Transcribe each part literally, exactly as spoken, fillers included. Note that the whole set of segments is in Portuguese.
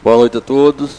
Boa noite a todos.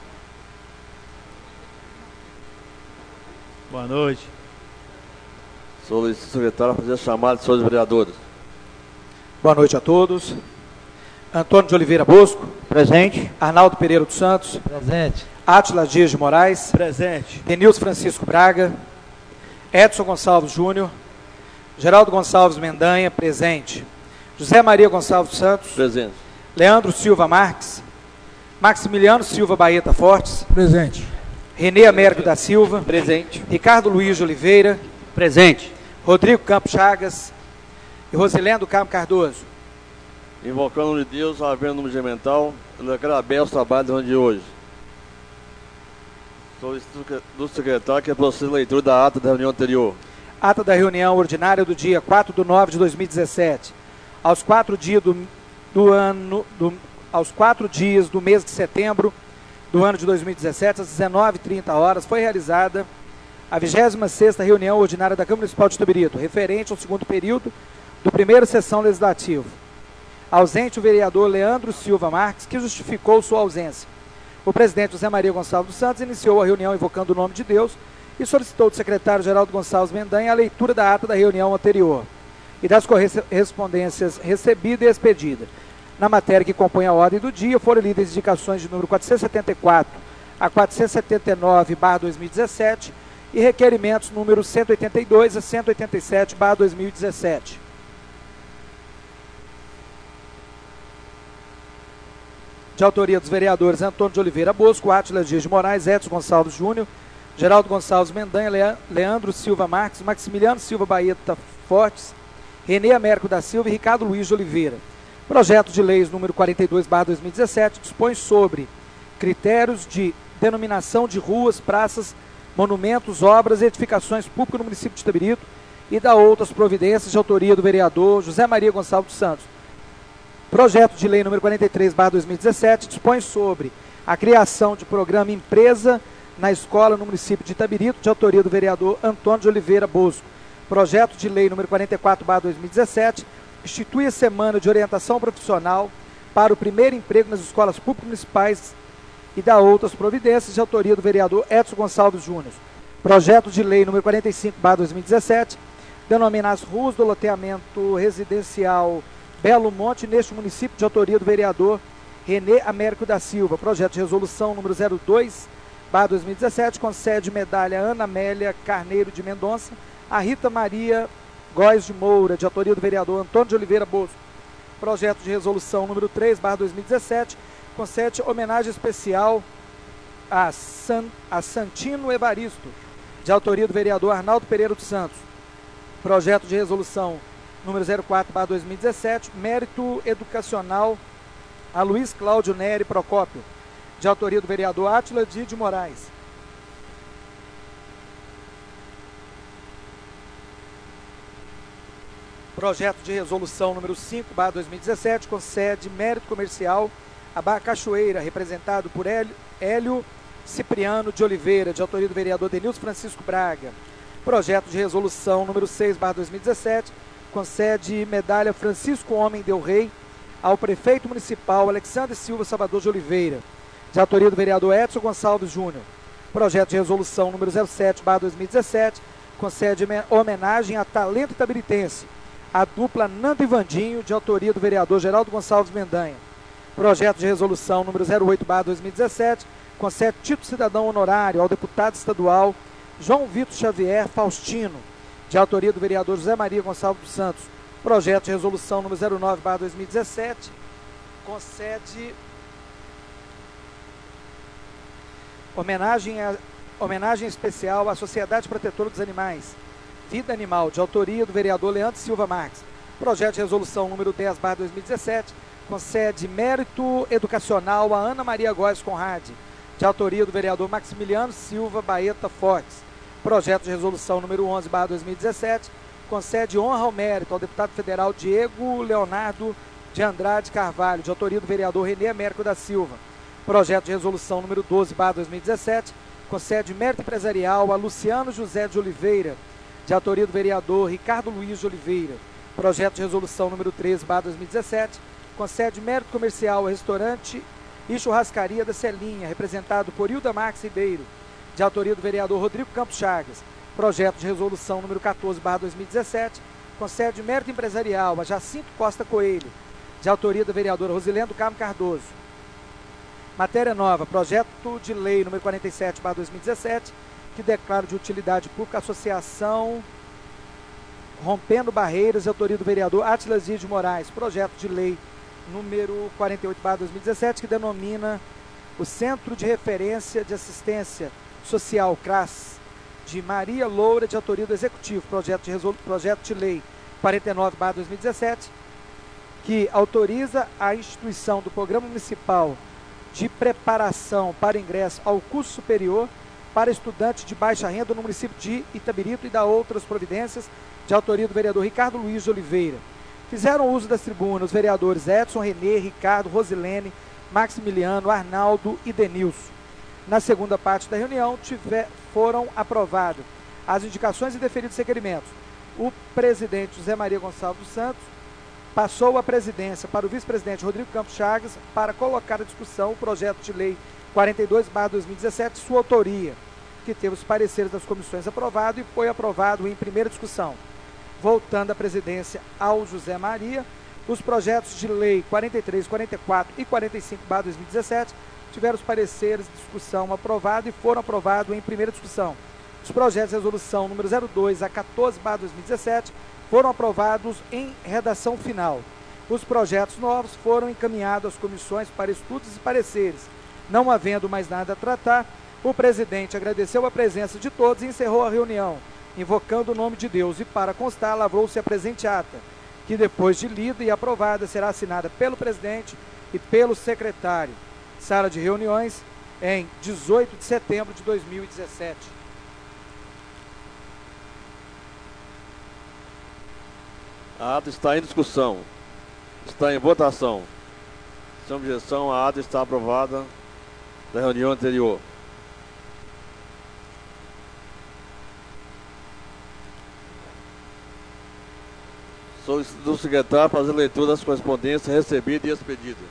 Boa noite. Solicito o secretário a fazer a chamada de senhores vereadores. Boa noite a todos. Antônio de Oliveira Bosco. Presente. Arnaldo Pereira dos Santos. Presente. Átila Dias de Moraes. Presente. Denilson Francisco Braga. Edson Gonçalves Júnior. Geraldo Gonçalves Mendanha. Presente. José Maria Gonçalves Santos. Presente. Leandro Silva Marques. Maximiliano Silva Baeta Fortes. Presente. Renê Américo da Silva. Presente. Ricardo Luiz de Oliveira. Presente. Rodrigo Campos Chagas. E Rosilendo Carmo Cardoso. Invocando o nome de Deus, havendo número mental, eu declaro aberto os trabalhos do ano de hoje. Solicito do secretário que proceda a leitura da ata da reunião anterior. Ata da reunião ordinária do dia quatro de nove de dois mil e dezessete. Aos quatro dias do, do ano, do, aos quatro dias do mês de setembro do ano de dois mil e dezessete, às dezenove e trinta horas, foi realizada a vigésima sexta reunião ordinária da Câmara Municipal de Itabirito, referente ao segundo período do primeiro sessão legislativa. Ausente o vereador Leandro Silva Marques, que justificou sua ausência. O presidente José Maria Gonçalves dos Santos iniciou a reunião invocando o nome de Deus e solicitou do secretário Geraldo Gonçalves Mendanha a leitura da ata da reunião anterior e das correspondências recebida e expedida. Na matéria que compõe a ordem do dia, foram lidas indicações de número quatrocentos e setenta e quatro a quatrocentos e setenta e nove barra dois mil e dezessete e requerimentos número cento e oitenta e dois a cento e oitenta e sete barra dois mil e dezessete. De autoria dos vereadores Antônio de Oliveira Bosco, Átila Dias de Moraes, Edson Gonçalves Júnior, Geraldo Gonçalves Mendanha, Leandro Silva Marques, Maximiliano Silva Baeta Fortes, Renê Américo da Silva e Ricardo Luiz de Oliveira. Projeto de leis número quarenta e dois barra dois mil e dezessete dispõe sobre critérios de denominação de ruas, praças, monumentos, obras e edificações públicas no município de Itabirito e da outras providências de autoria do vereador José Maria Gonçalves dos Santos. Projeto de lei número quarenta e três barra dois mil e dezessete dispõe sobre a criação de programa Empresa na Escola no município de Itabirito, de autoria do vereador Antônio de Oliveira Bosco. Projeto de lei número quarenta e quatro barra dois mil e dezessete institui a semana de orientação profissional para o primeiro emprego nas escolas públicas municipais e da outras providências, de autoria do vereador Edson Gonçalves Júnior. Projeto de lei número quarenta e cinco barra dois mil e dezessete denomina as ruas do loteamento residencial Belo Monte, neste município, de autoria do vereador Renê Américo da Silva. Projeto de resolução número zero dois barra dois mil e dezessete concede medalha Ana Amélia Carneiro de Mendonça a Rita Maria Góes de Moura, de autoria do vereador Antônio de Oliveira Bosco. Projeto de resolução número três barra dois mil e dezessete concede homenagem especial a, San, a Santino Evaristo, de autoria do vereador Arnaldo Pereira dos Santos. Projeto de resolução número zero quatro barra dois mil e dezessete, mérito educacional a Luiz Cláudio Nery Procópio, de autoria do vereador Átila Dias de Moraes. Projeto de resolução número cinco barra dois mil e dezessete concede mérito comercial a Barra Cachoeira, representado por Hélio, Hélio Cipriano de Oliveira, de autoria do vereador Denilson Francisco Braga. Projeto de resolução número seis barra dois mil e dezessete concede medalha Francisco Homem Del Rey ao prefeito municipal Alexandre Silva Salvador de Oliveira, de autoria do vereador Edson Gonçalves Júnior. Projeto de resolução número zero sete barra dois mil e dezessete concede homenagem a talento itabiritense, a dupla Nando e Vandinho, de autoria do vereador Geraldo Gonçalves Mendanha. Projeto de resolução número zero oito barra dois mil e dezessete concede título cidadão honorário ao deputado estadual João Vitor Xavier Faustino, de autoria do vereador José Maria Gonçalves dos Santos. Projeto de resolução número zero nove barra dois mil e dezessete concede homenagem, a, homenagem especial à Sociedade Protetora dos Animais, Vida Animal, de autoria do vereador Leandro Silva Marques. Projeto de resolução número dez barra dois mil e dezessete concede mérito educacional a Ana Maria Góes Conrade, de autoria do vereador Maximiliano Silva Baeta Fortes. Projeto de resolução número onze barra dois mil e dezessete concede honra ao mérito ao deputado federal Diego Leonardo de Andrade Carvalho, de autoria do vereador Renê Américo da Silva. Projeto de resolução número doze barra dois mil e dezessete concede mérito empresarial a Luciano José de Oliveira, de autoria do vereador Ricardo Luiz de Oliveira. Projeto de resolução número treze barra dois mil e dezessete concede mérito comercial ao restaurante e Churrascaria da Celinha, representado por Hilda Marques Ribeiro, de autoria do vereador Rodrigo Campos Chagas. Projeto de resolução número quatorze barra dois mil e dezessete, concede mérito empresarial a Jacinto Costa Coelho, de autoria da vereadora Rosilene do Carmo Cardoso. Matéria nova, projeto de lei número quarenta e sete barra dois mil e dezessete, que declara de utilidade pública a associação Rompendo Barreiras, de autoria do vereador Átila Zias de Moraes. Projeto de lei número quarenta e oito barra dois mil e dezessete, que denomina o Centro de Referência de Assistência Social, CRAS, de Maria Loura, de autoria do Executivo. Projeto de, resolu... Projeto de lei quarenta e nove barra dois mil e dezessete, que autoriza a instituição do Programa Municipal de Preparação para Ingresso ao Curso Superior para estudantes de baixa renda no município de Itabirito e da outras providências, de autoria do vereador Ricardo Luiz de Oliveira. Fizeram uso das tribunas os vereadores Edson, Renê, Ricardo, Rosilene, Maximiliano, Arnaldo e Denilson. Na segunda parte da reunião, tiver, foram aprovadas as indicações e deferidos requerimentos. O presidente José Maria Gonçalves dos Santos passou a presidência para o vice-presidente Rodrigo Campos Chagas para colocar à discussão o projeto de lei quarenta e dois barra dois mil e dezessete, sua autoria, que teve os pareceres das comissões aprovado e foi aprovado em primeira discussão. Voltando à presidência ao José Maria, os projetos de lei quarenta e três, quarenta e quatro e quarenta e cinco barra dois mil e dezessete tiveram os pareceres de discussão aprovados e foram aprovados em primeira discussão. Os projetos de resolução número zero dois a quatorze barra dois mil e dezessete foram aprovados em redação final. Os projetos novos foram encaminhados às comissões para estudos e pareceres. Não havendo mais nada a tratar, o presidente agradeceu a presença de todos e encerrou a reunião, invocando o nome de Deus, e para constar, lavrou-se a presente ata, que depois de lida e aprovada será assinada pelo presidente e pelo secretário. Sala de reuniões em dezoito de setembro de dois mil e dezessete. A ata está em discussão. Está em votação. Sem objeção, a ata está aprovada da reunião anterior. Solicito do secretário fazer leitura das correspondências recebidas e expedidas.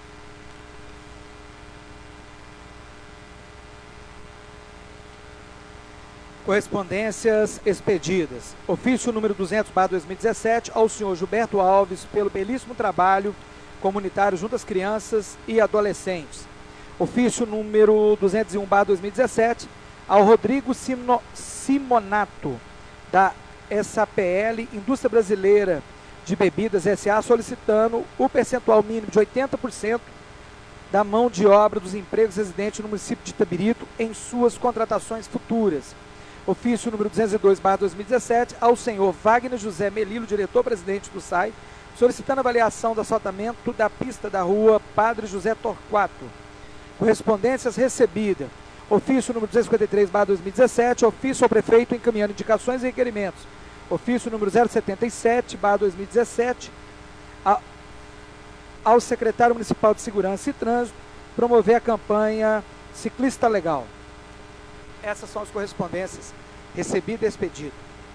Correspondências expedidas. Ofício número duzentos barra dois mil e dezessete ao senhor Gilberto Alves pelo belíssimo trabalho comunitário junto às crianças e adolescentes. Ofício número duzentos e um barra dois mil e dezessete ao Rodrigo Sino, Simonato, da S A P L Indústria Brasileira de Bebidas S A, solicitando o percentual mínimo de oitenta por cento da mão de obra dos empregos residentes no município de Itabirito em suas contratações futuras. Ofício número duzentos e dois barra dois mil e dezessete ao senhor Wagner José Melilo, diretor-presidente do S A I, solicitando avaliação do asfaltamento da pista da rua Padre José Torquato. Correspondências recebidas. Ofício número duzentos e cinquenta e três barra dois mil e dezessete, ofício ao prefeito encaminhando indicações e requerimentos. Ofício número zero setenta e sete barra dois mil e dezessete a, ao secretário municipal de Segurança e Trânsito promover a campanha Ciclista Legal. Essas são as correspondências recebidas e expedidas.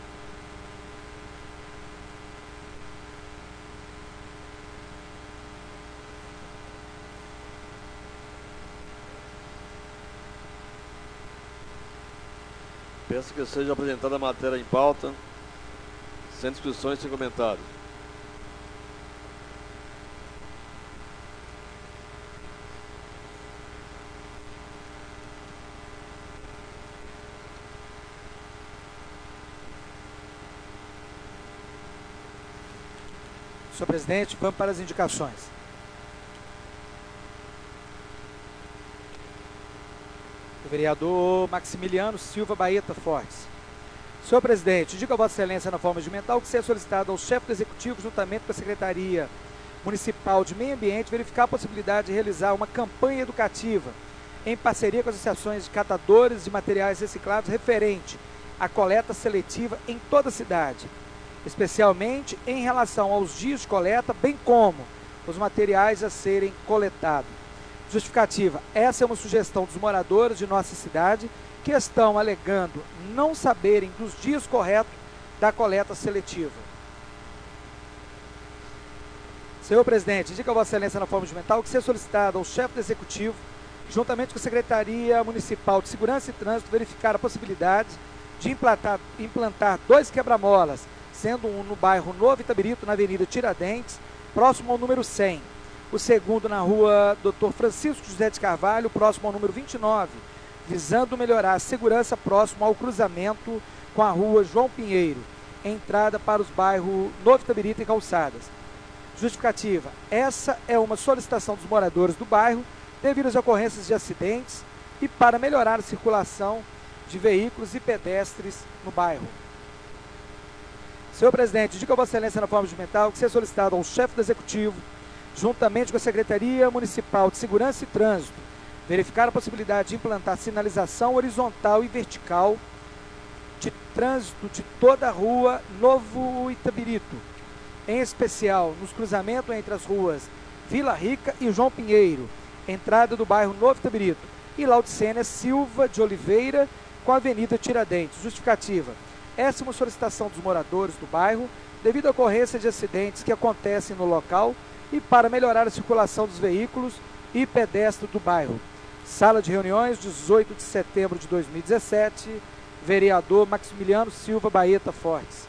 Peço que seja apresentada a matéria em pauta, sem discussões, sem comentários. Senhor presidente, vamos para as indicações. O vereador Maximiliano Silva Baeta Fortes. Senhor presidente, indico a Vossa Excelência na forma regimental que seja solicitado ao chefe do Executivo, juntamente com a Secretaria Municipal de Meio Ambiente, verificar a possibilidade de realizar uma campanha educativa em parceria com as associações de catadores de materiais reciclados referente à coleta seletiva em toda a cidade, especialmente em relação aos dias de coleta, bem como os materiais a serem coletados. Justificativa: essa é uma sugestão dos moradores de nossa cidade que estão alegando não saberem dos dias corretos da coleta seletiva. Senhor presidente, indica a Vossa Excelência na forma regimental que seja solicitado ao chefe do Executivo, juntamente com a Secretaria Municipal de Segurança e Trânsito, verificar a possibilidade de implantar, implantar dois quebra-molas, sendo um no bairro Novo Itabirito, na Avenida Tiradentes, próximo ao número cem. O segundo na rua doutor Francisco José de Carvalho, próximo ao número vinte e nove, visando melhorar a segurança próximo ao cruzamento com a rua João Pinheiro, entrada para os bairros Novo Itabirito e Calçadas. Justificativa: essa é uma solicitação dos moradores do bairro devido às ocorrências de acidentes e para melhorar a circulação de veículos e pedestres no bairro. Senhor presidente, indica a Vossa Excelência na forma regimental que seja solicitado ao chefe do Executivo, juntamente com a Secretaria Municipal de Segurança e Trânsito, verificar a possibilidade de implantar sinalização horizontal e vertical de trânsito de toda a rua Novo Itabirito, em especial nos cruzamentos entre as ruas Vila Rica e João Pinheiro, entrada do bairro Novo Itabirito, e Laudicênia Silva de Oliveira com a Avenida Tiradentes. Justificativa: essa é uma solicitação dos moradores do bairro devido à ocorrência de acidentes que acontecem no local e para melhorar a circulação dos veículos e pedestres do bairro. Sala de reuniões, dezoito de setembro de dois mil e dezessete, vereador Maximiliano Silva Baeta Fortes.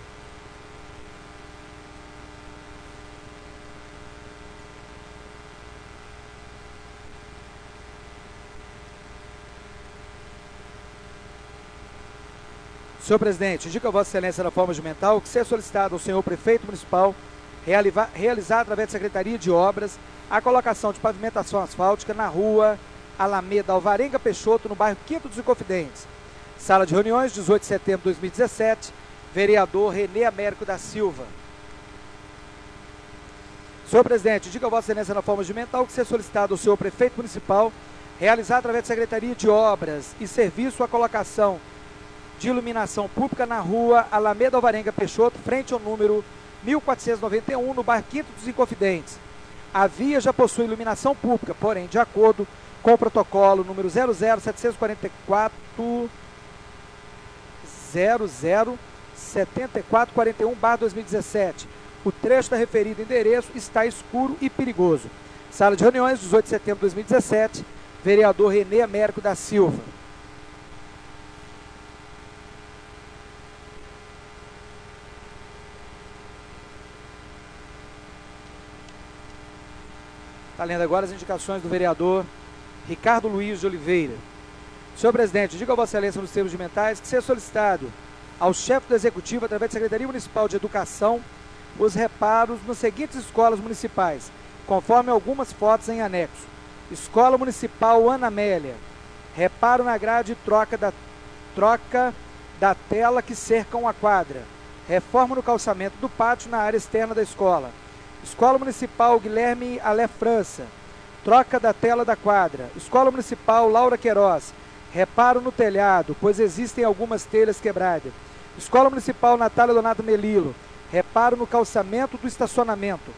Senhor presidente, indica a Vossa Excelência na forma regimental que seja solicitado ao senhor prefeito municipal realizar através da Secretaria de Obras a colocação de pavimentação asfáltica na rua Alameda Alvarenga Peixoto, no bairro Quinto dos Inconfidentes. Sala de reuniões, dezoito de setembro de dois mil e dezessete, vereador Renê Américo da Silva. Senhor presidente, indica a Vossa Excelência na forma regimental que seja solicitado ao senhor prefeito municipal realizar através da Secretaria de Obras e Serviço a colocação de iluminação pública na rua Alameda Alvarenga Peixoto, frente ao número mil quatrocentos e noventa e um, no bairro Quinto dos Inconfidentes. A via já possui iluminação pública, porém, de acordo com o protocolo número zero zero setecentos e quarenta e quatro zero zero setenta e quatro quarenta e um barra dois mil e dezessete, o trecho da referida endereço está escuro e perigoso. Sala de reuniões, dezoito de setembro de dois mil e dezessete, vereador Renê Américo da Silva. Está lendo agora as indicações do vereador Ricardo Luiz de Oliveira. Senhor presidente, diga a Vossa Excelência nos termos regimentais que seja solicitado ao chefe do Executivo, através da Secretaria Municipal de Educação, os reparos nas seguintes escolas municipais, conforme algumas fotos em anexo. Escola Municipal Ana Amélia, reparo na grade e troca da, troca da tela que cercam a quadra, reforma no calçamento do pátio na área externa da escola. Escola Municipal Guilherme Alé França, troca da tela da quadra. Escola Municipal Laura Queiroz, reparo no telhado, pois existem algumas telhas quebradas. Escola Municipal Natália Donato Melilo, reparo no calçamento do estacionamento.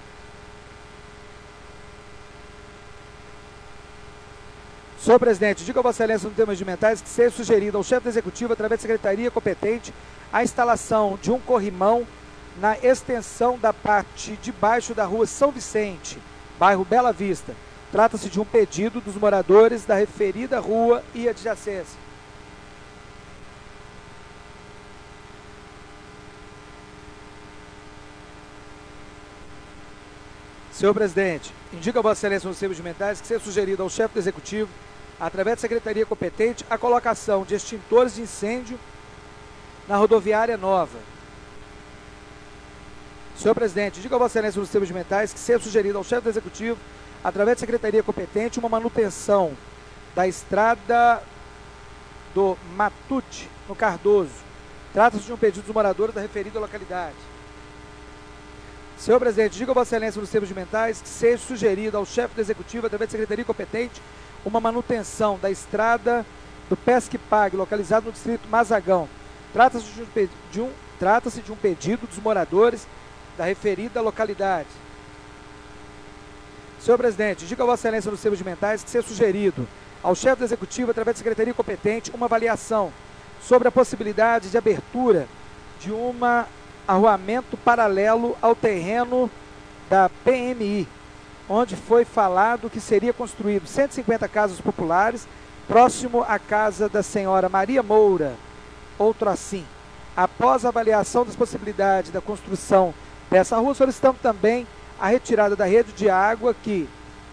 Senhor presidente, diga a Vossa Excelência nos termos regimentais que seja sugerido ao chefe do Executivo, através da Secretaria competente, a instalação de um corrimão na extensão da parte de baixo da rua São Vicente, bairro Bela Vista. Trata-se de um pedido dos moradores da referida rua e adjacência. Senhor presidente, indica a Vossa Excelência nos termos regimentais que seja sugerido ao chefe do Executivo, através da Secretaria competente, a colocação de extintores de incêndio na rodoviária nova. Senhor presidente, diga a Vossa Excelência nos termos regimentais que seja sugerido ao chefe do Executivo, através da Secretaria competente, uma manutenção da estrada do Matute, no Cardoso. Trata-se de um pedido dos moradores da referida localidade. Senhor presidente, diga a Vossa Excelência nos termos regimentais que seja sugerido ao chefe do Executivo, através da Secretaria competente, uma manutenção da estrada do Pesque Pague, localizado no distrito Mazagão. Trata-se de um, de um, trata-se de um pedido dos moradores da referida localidade. Senhor presidente, diga a Vossa Excelência nos termos regimentais que seja sugerido ao chefe do Executivo, através da Secretaria competente, uma avaliação sobre a possibilidade de abertura de um arruamento paralelo ao terreno da P M I, onde foi falado que seria construído cento e cinquenta casas populares próximo à casa da senhora Maria Moura, outro assim. Após a avaliação das possibilidades da construção dessa rua, solicitamos também a retirada da rede de água que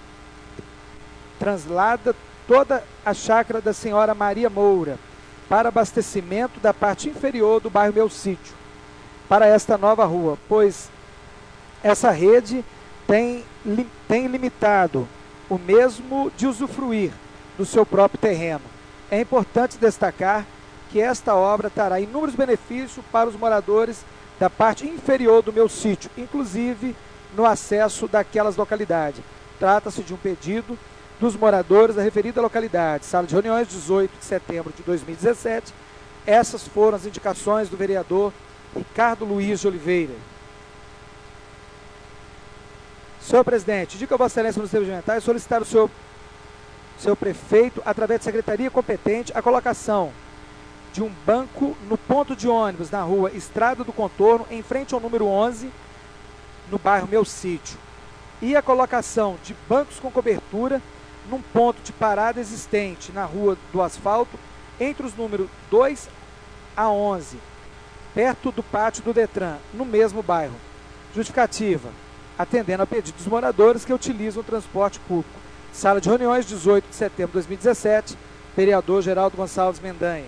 translada toda a chácara da senhora Maria Moura para abastecimento da parte inferior do bairro Meu Sítio, para esta nova rua, pois essa rede tem, li, tem limitado o mesmo de usufruir do seu próprio terreno. É importante destacar que esta obra trará inúmeros benefícios para os moradores da parte inferior do Meu Sítio, inclusive no acesso daquelas localidades. Trata-se de um pedido dos moradores da referida localidade. Sala de reuniões, dezoito de setembro de dois mil e dezessete. Essas foram as indicações do vereador Ricardo Luiz de Oliveira. Senhor presidente, indica a Vossa Excelência nos termos regimentais solicitar o senhor, seu prefeito, através de secretaria competente, a colocação de um banco no ponto de ônibus na rua Estrada do Contorno, em frente ao número onze, no bairro Meu Sítio, e a colocação de bancos com cobertura num ponto de parada existente na rua do Asfalto, entre os números dois a onze, perto do pátio do Detran, no mesmo bairro. Justificativa: atendendo a pedido dos moradores que utilizam o transporte público. Sala de reuniões, dezoito de setembro de dois mil e dezessete, vereador Geraldo Gonçalves Mendanha.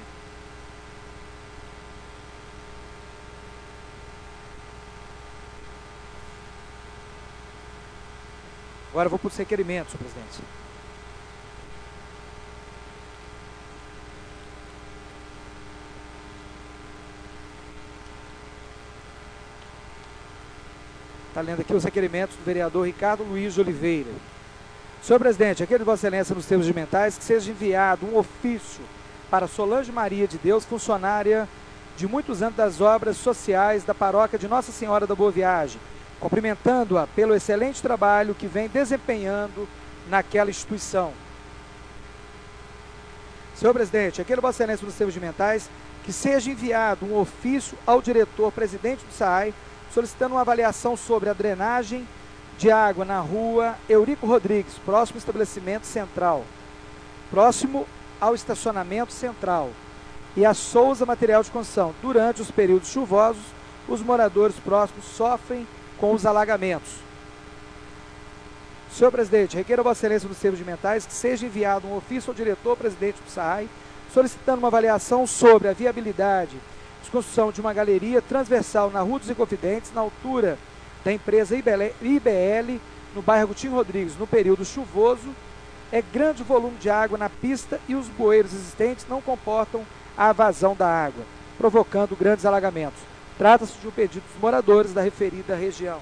Agora eu vou para os requerimentos, senhor presidente. Está lendo aqui os requerimentos do vereador Ricardo Luiz de Oliveira. Senhor presidente, aquele de Vossa Excelência nos termos regimentais, que seja enviado um ofício para Solange Maria de Deus, funcionária de muitos anos das obras sociais da paróquia de Nossa Senhora da Boa Viagem, cumprimentando-a pelo excelente trabalho que vem desempenhando naquela instituição. Senhor presidente, aquele de Vossa Excelência nos termos regimentais, que seja enviado um ofício ao diretor-presidente do S A I, solicitando uma avaliação sobre a drenagem de água na rua Eurico Rodrigues, próximo ao estabelecimento central, próximo ao estacionamento central, e a Souza Material de Construção. Durante os períodos chuvosos, os moradores próximos sofrem com os alagamentos. Senhor presidente, requeiro a Vossa Excelência nos termos regimentais que seja enviado um ofício ao diretor-presidente do S A I, solicitando uma avaliação sobre a viabilidade de construção de uma galeria transversal na Rua dos Inconfidentes, na altura da empresa I B L, no bairro Agostinho Rodrigues, no período chuvoso. É grande o volume de água na pista e os bueiros existentes não comportam a vazão da água, provocando grandes alagamentos. Trata-se de um pedido dos moradores da referida região.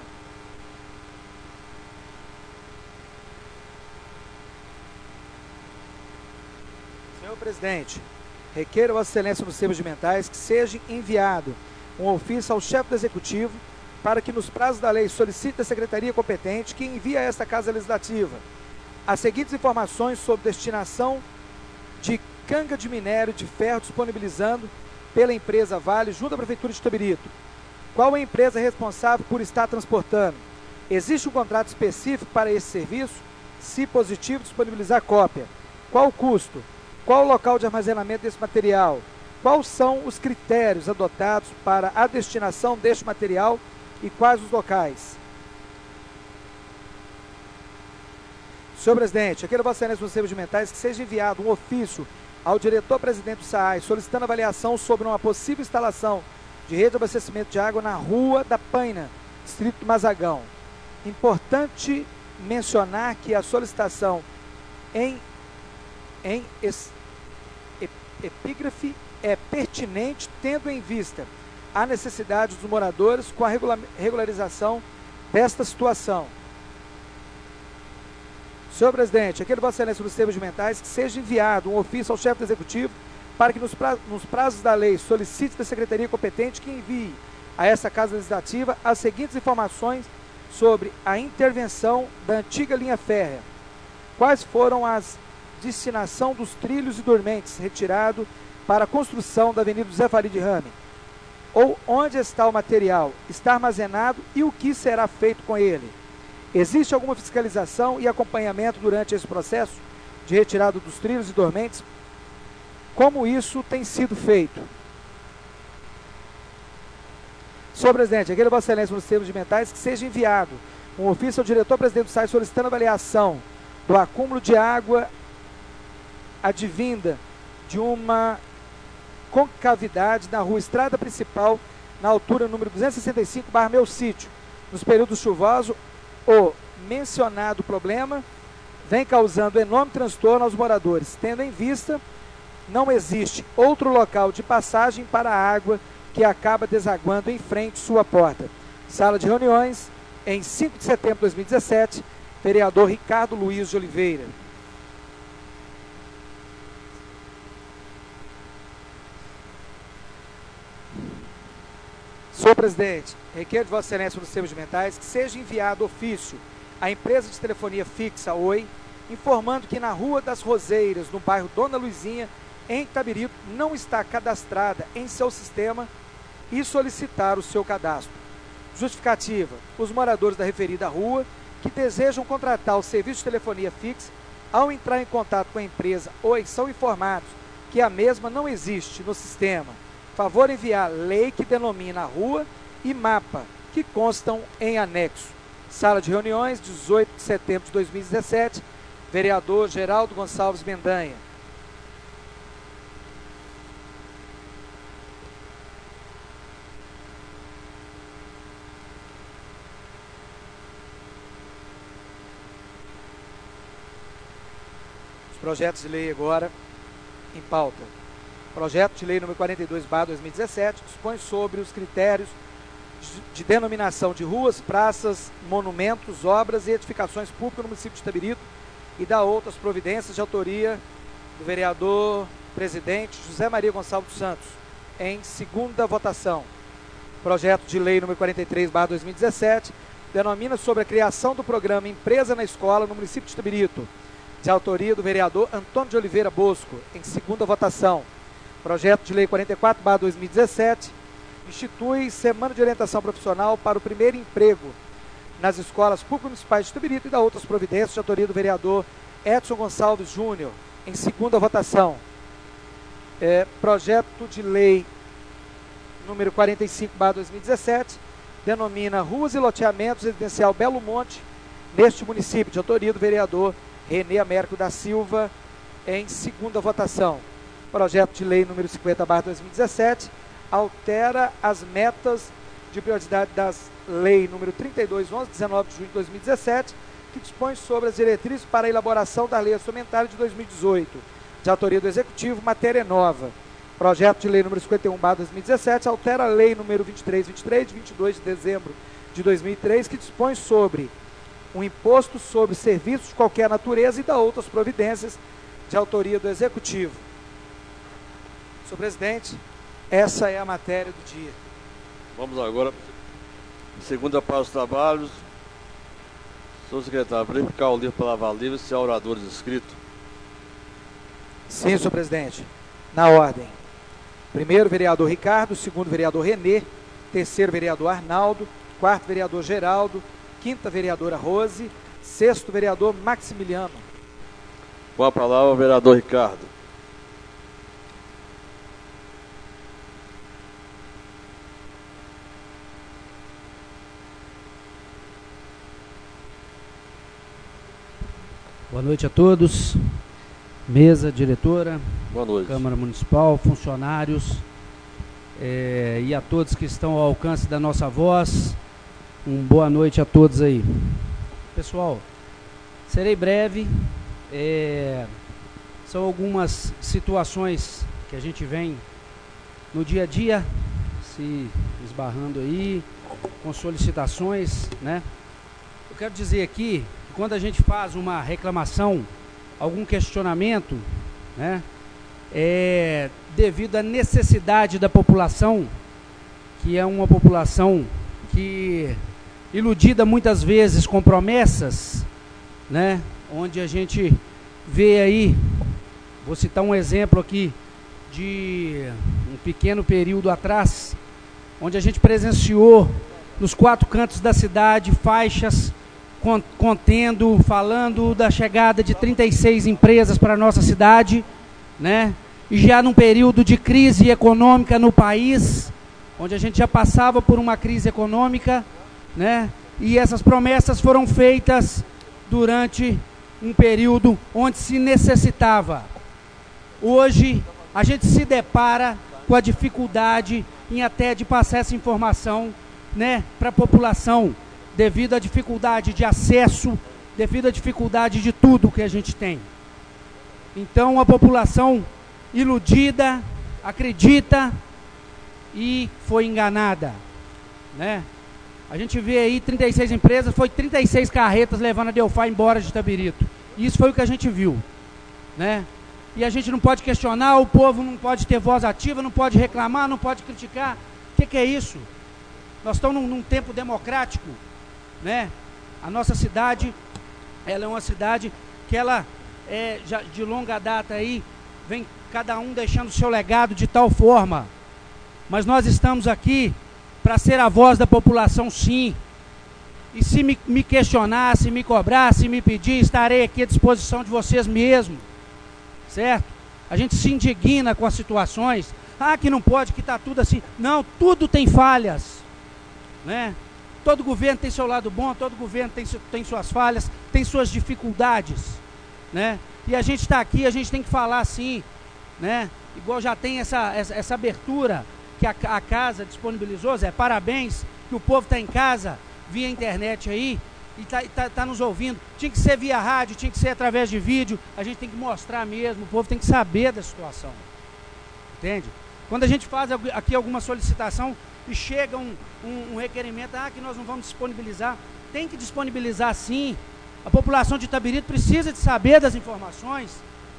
Senhor presidente, requeiro a Vossa Excelência nos termos regimentais que seja enviado um ofício ao chefe do Executivo para que, nos prazos da lei, solicite da Secretaria competente que envie a esta Casa Legislativa as seguintes informações sobre destinação de canga de minério de ferro disponibilizando pela empresa Vale junto à Prefeitura de Itabirito. Qual é a empresa responsável por estar transportando? Existe um contrato específico para esse serviço? Se positivo, disponibilizar cópia. Qual o custo? Qual o local de armazenamento desse material? Quais são os critérios adotados para a destinação deste material e quais os locais? Senhor presidente, aquele Vossa Excelência nos termos regimentais que seja enviado um ofício ao diretor-presidente do S A I solicitando avaliação sobre uma possível instalação de rede de abastecimento de água na Rua da Paina, distrito do Mazagão. Importante mencionar que a solicitação em, em es, epígrafe é pertinente, tendo em vista a necessidade dos moradores com a regula, regularização desta situação. Senhor presidente, aquele Vossa Excelência nos termos regimentais que seja enviado um ofício ao chefe do Executivo para que nos, pra, nos prazos da lei solicite da Secretaria competente que envie a essa Casa Legislativa as seguintes informações sobre a intervenção da antiga linha férrea. Quais foram as destinação dos trilhos e dormentes retirado para a construção da Avenida José Farid Rame? Ou onde está o material? Está armazenado e o que será feito com ele? Existe alguma fiscalização e acompanhamento durante esse processo de retirada dos trilhos e dormentes? Como isso tem sido feito? Senhor presidente, aquele Vossa Excelência nos termos de mentais que seja enviado um ofício ao diretor-presidente do S A I solicitando avaliação do acúmulo de água advinda de uma concavidade na rua Estrada Principal, na altura número duzentos e sessenta e cinco barra Meu Sítio, nos períodos chuvosos. O mencionado problema vem causando enorme transtorno aos moradores, tendo em vista não existe outro local de passagem para a água que acaba desaguando em frente à sua porta. Sala de reuniões, em cinco de setembro de dois mil e dezessete, vereador Ricardo Luiz de Oliveira. Senhor presidente, requer de Vossa Excelência nos termos de mentais que seja enviado ofício à empresa de telefonia fixa Oi, informando que na Rua das Roseiras, no bairro Dona Luizinha, em Itabirito, não está cadastrada em seu sistema e solicitar o seu cadastro. Justificativa: os moradores da referida rua que desejam contratar o serviço de telefonia fixa, ao entrar em contato com a empresa Oi, são informados que a mesma não existe no sistema. Favor enviar lei que denomina a rua e mapa, que constam em anexo. Sala de reuniões, dezoito de setembro de dois mil e dezessete, vereador Geraldo Gonçalves Mendanha. Os projetos de lei agora em pauta. Projeto de lei número quarenta e dois barra dois mil e dezessete dispõe sobre os critérios de denominação de ruas, praças, monumentos, obras e edificações públicas no município de Itabirito e dá outras providências de autoria do vereador presidente José Maria Gonçalves dos Santos, em segunda votação. Projeto de lei número quarenta e três barra dois mil e dezessete denomina sobre a criação do programa Empresa na Escola no município de Itabirito, de autoria do vereador Antônio de Oliveira Bosco, em segunda votação. Projeto de lei quarenta e quatro barra dois mil e dezessete institui Semana de Orientação Profissional para o Primeiro Emprego nas Escolas Públicas Municipais de Itabirito e dá outras providências de autoria do vereador Edson Gonçalves Júnior, em segunda votação. É, projeto de lei número quarenta e cinco barra dois mil e dezessete denomina Ruas e Loteamentos Residencial Belo Monte neste município, de autoria do vereador Renê Américo da Silva, em segunda votação. Projeto de lei número cinquenta barra dois mil e dezessete altera as metas de prioridade das lei número trinta e dois, onze, dezenove de junho de dois mil e dezessete, que dispõe sobre as diretrizes para a elaboração da lei orçamentária de dois mil e dezoito, de autoria do Executivo, matéria nova. Projeto de lei número cinquenta e um barra dois mil e dezessete altera a lei número vinte e três vinte e três, de vinte e dois de dezembro de dois mil e três, que dispõe sobre um imposto sobre serviços de qualquer natureza e dá outras providências de autoria do Executivo. Senhor presidente, essa é a matéria do dia. Vamos agora, segunda parte dos trabalhos. Senhor secretário, verificar o livro Palavra Livre se há oradores inscritos. Sim, senhor presidente. Na ordem. Primeiro, vereador Ricardo. Segundo, vereador Renê. Terceiro, vereador Arnaldo. Quarto, vereador Geraldo. Quinta, vereadora Rose. Sexto, vereador Maximiliano. Com a palavra, o vereador Ricardo. Boa noite a todos, mesa, diretora, boa noite. Câmara Municipal, funcionários é, e a todos que estão ao alcance da nossa voz, um boa noite a todos aí. Pessoal, serei breve, é, são algumas situações que a gente vem no dia a dia se esbarrando aí, com solicitações, né? Eu quero dizer aqui, quando a gente faz uma reclamação, algum questionamento, né, é devido à necessidade da população, que é uma população que, iludida muitas vezes com promessas, né, onde a gente vê aí, vou citar um exemplo aqui, de um pequeno período atrás, onde a gente presenciou nos quatro cantos da cidade faixas contendo, falando da chegada de trinta e seis empresas para a nossa cidade, né? E já num período de crise econômica no país, onde a gente já passava por uma crise econômica, né? E essas promessas foram feitas durante um período onde se necessitava. Hoje, a gente se depara com a dificuldade em até de passar essa informação, né, para a população, devido à dificuldade de acesso, devido à dificuldade de tudo que a gente tem. Então, a população iludida, acredita e foi enganada, né? A gente vê aí trinta e seis empresas, foi trinta e seis carretas levando a Delphi embora de Itabirito. Isso foi o que a gente viu, né? E a gente não pode questionar, o povo não pode ter voz ativa, não pode reclamar, não pode criticar. O que, que é isso? Nós estamos num, num tempo democrático, né? A nossa cidade, ela é uma cidade que ela é já de longa data aí, vem cada um deixando o seu legado de tal forma. Mas nós estamos aqui para ser a voz da população, sim. E se me, me questionar, se me cobrar, se me pedir, estarei aqui à disposição de vocês mesmo. Certo? A gente se indigna com as situações. Ah, que não pode, que está tudo assim. Não, tudo tem falhas, né? Todo governo tem seu lado bom, todo governo tem, tem suas falhas, tem suas dificuldades, né? E a gente está aqui, a gente tem que falar assim, né? Igual já tem essa, essa, essa abertura que a, a casa disponibilizou, Zé, parabéns, que o povo está em casa, via internet aí, e está tá, tá nos ouvindo. Tinha que ser via rádio, tinha que ser através de vídeo, a gente tem que mostrar mesmo, o povo tem que saber da situação, entende? Quando a gente faz aqui alguma solicitação e chega um, um, um requerimento, ah, que nós não vamos disponibilizar, tem que disponibilizar sim. A população de Itabirito precisa de saber das informações.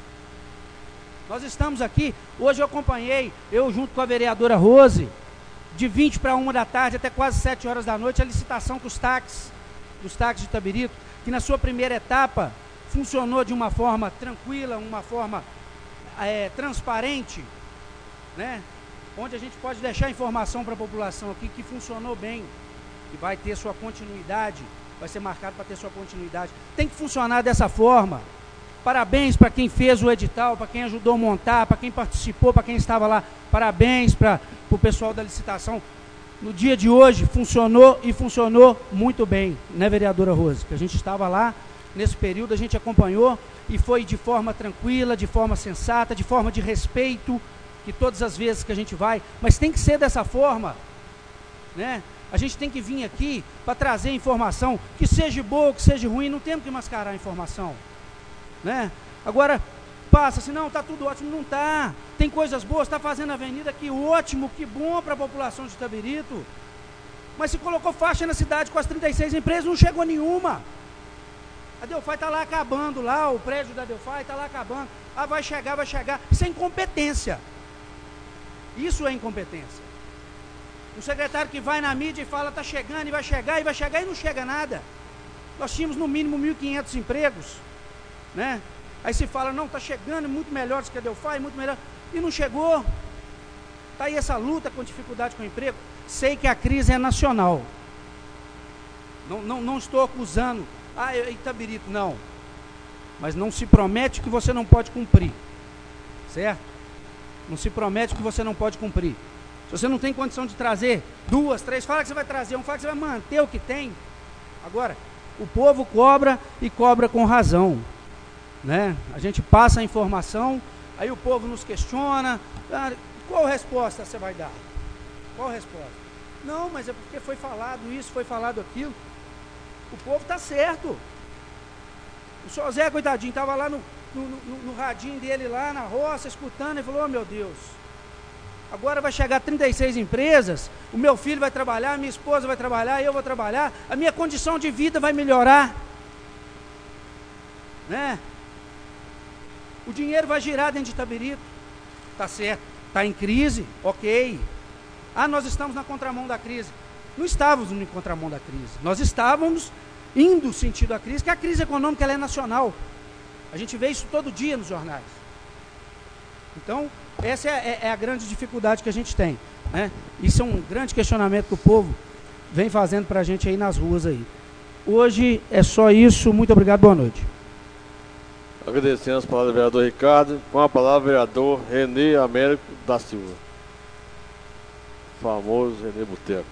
Nós estamos aqui, hoje eu acompanhei, eu junto com a vereadora Rose, de vinte para uma da tarde até quase sete horas da noite, a licitação com os táxis, dos táxis de Itabirito, que na sua primeira etapa funcionou de uma forma tranquila, uma forma é, transparente, né? Onde a gente pode deixar informação para a população aqui que funcionou bem e vai ter sua continuidade, vai ser marcado para ter sua continuidade. Tem que funcionar dessa forma. Parabéns para quem fez o edital, para quem ajudou a montar, para quem participou, para quem estava lá. Parabéns para o pessoal da licitação. No dia de hoje funcionou e funcionou muito bem, né, vereadora Rose? Que a gente estava lá, nesse período a gente acompanhou e foi de forma tranquila, de forma sensata, de forma de respeito, que todas as vezes que a gente vai, mas tem que ser dessa forma, né? A gente tem que vir aqui para trazer informação, que seja boa, que seja ruim, não temos que mascarar a informação, né? Agora, passa assim, não, está tudo ótimo, não está, tem coisas boas, está fazendo a avenida, que ótimo, que bom para a população de Itabirito, mas se colocou faixa na cidade com as trinta e seis empresas, não chegou nenhuma. A Delphi está lá acabando, lá, o prédio da Delphi está lá acabando, ah, vai chegar, vai chegar, isso é incompetência. Isso é incompetência. Um secretário que vai na mídia e fala, está chegando, e vai chegar, e vai chegar, e não chega nada. Nós tínhamos no mínimo mil e quinhentos empregos, né? Aí se fala, não, está chegando, muito melhor do que a Delphi, muito melhor, e não chegou. Está aí essa luta com dificuldade com o emprego. Sei que a crise é nacional. Não, não, não estou acusando, ah, Itabirito, não. Mas não se promete que você não pode cumprir, certo? Não se promete que você não pode cumprir. Se você não tem condição de trazer duas, três, fala que você vai trazer um, fala que você vai manter o que tem. Agora, o povo cobra e cobra com razão, né? A gente passa a informação, aí o povo nos questiona, ah, qual resposta você vai dar? Qual resposta? Não, mas é porque foi falado isso, foi falado aquilo. O povo está certo. O senhor Zé, coitadinho, estava lá no... No, no, no radinho dele lá na roça, escutando, e falou, oh meu Deus, agora vai chegar trinta e seis empresas, o meu filho vai trabalhar, minha esposa vai trabalhar, eu vou trabalhar, a minha condição de vida vai melhorar, né? O dinheiro vai girar dentro de Itabirito, tá certo, está em crise, ok. Ah, nós estamos na contramão da crise. Não estávamos na contramão da crise, nós estávamos indo sentido da crise, que a crise econômica ela é nacional. A gente vê isso todo dia nos jornais. Então, essa é, é, é a grande dificuldade que a gente tem, né? Isso é um grande questionamento que o povo vem fazendo para a gente aí nas ruas aí. Hoje é só isso. Muito obrigado, boa noite. Agradecendo as palavras do vereador Ricardo. Com a palavra, o vereador Renê Américo da Silva. Famoso Renê Boteco.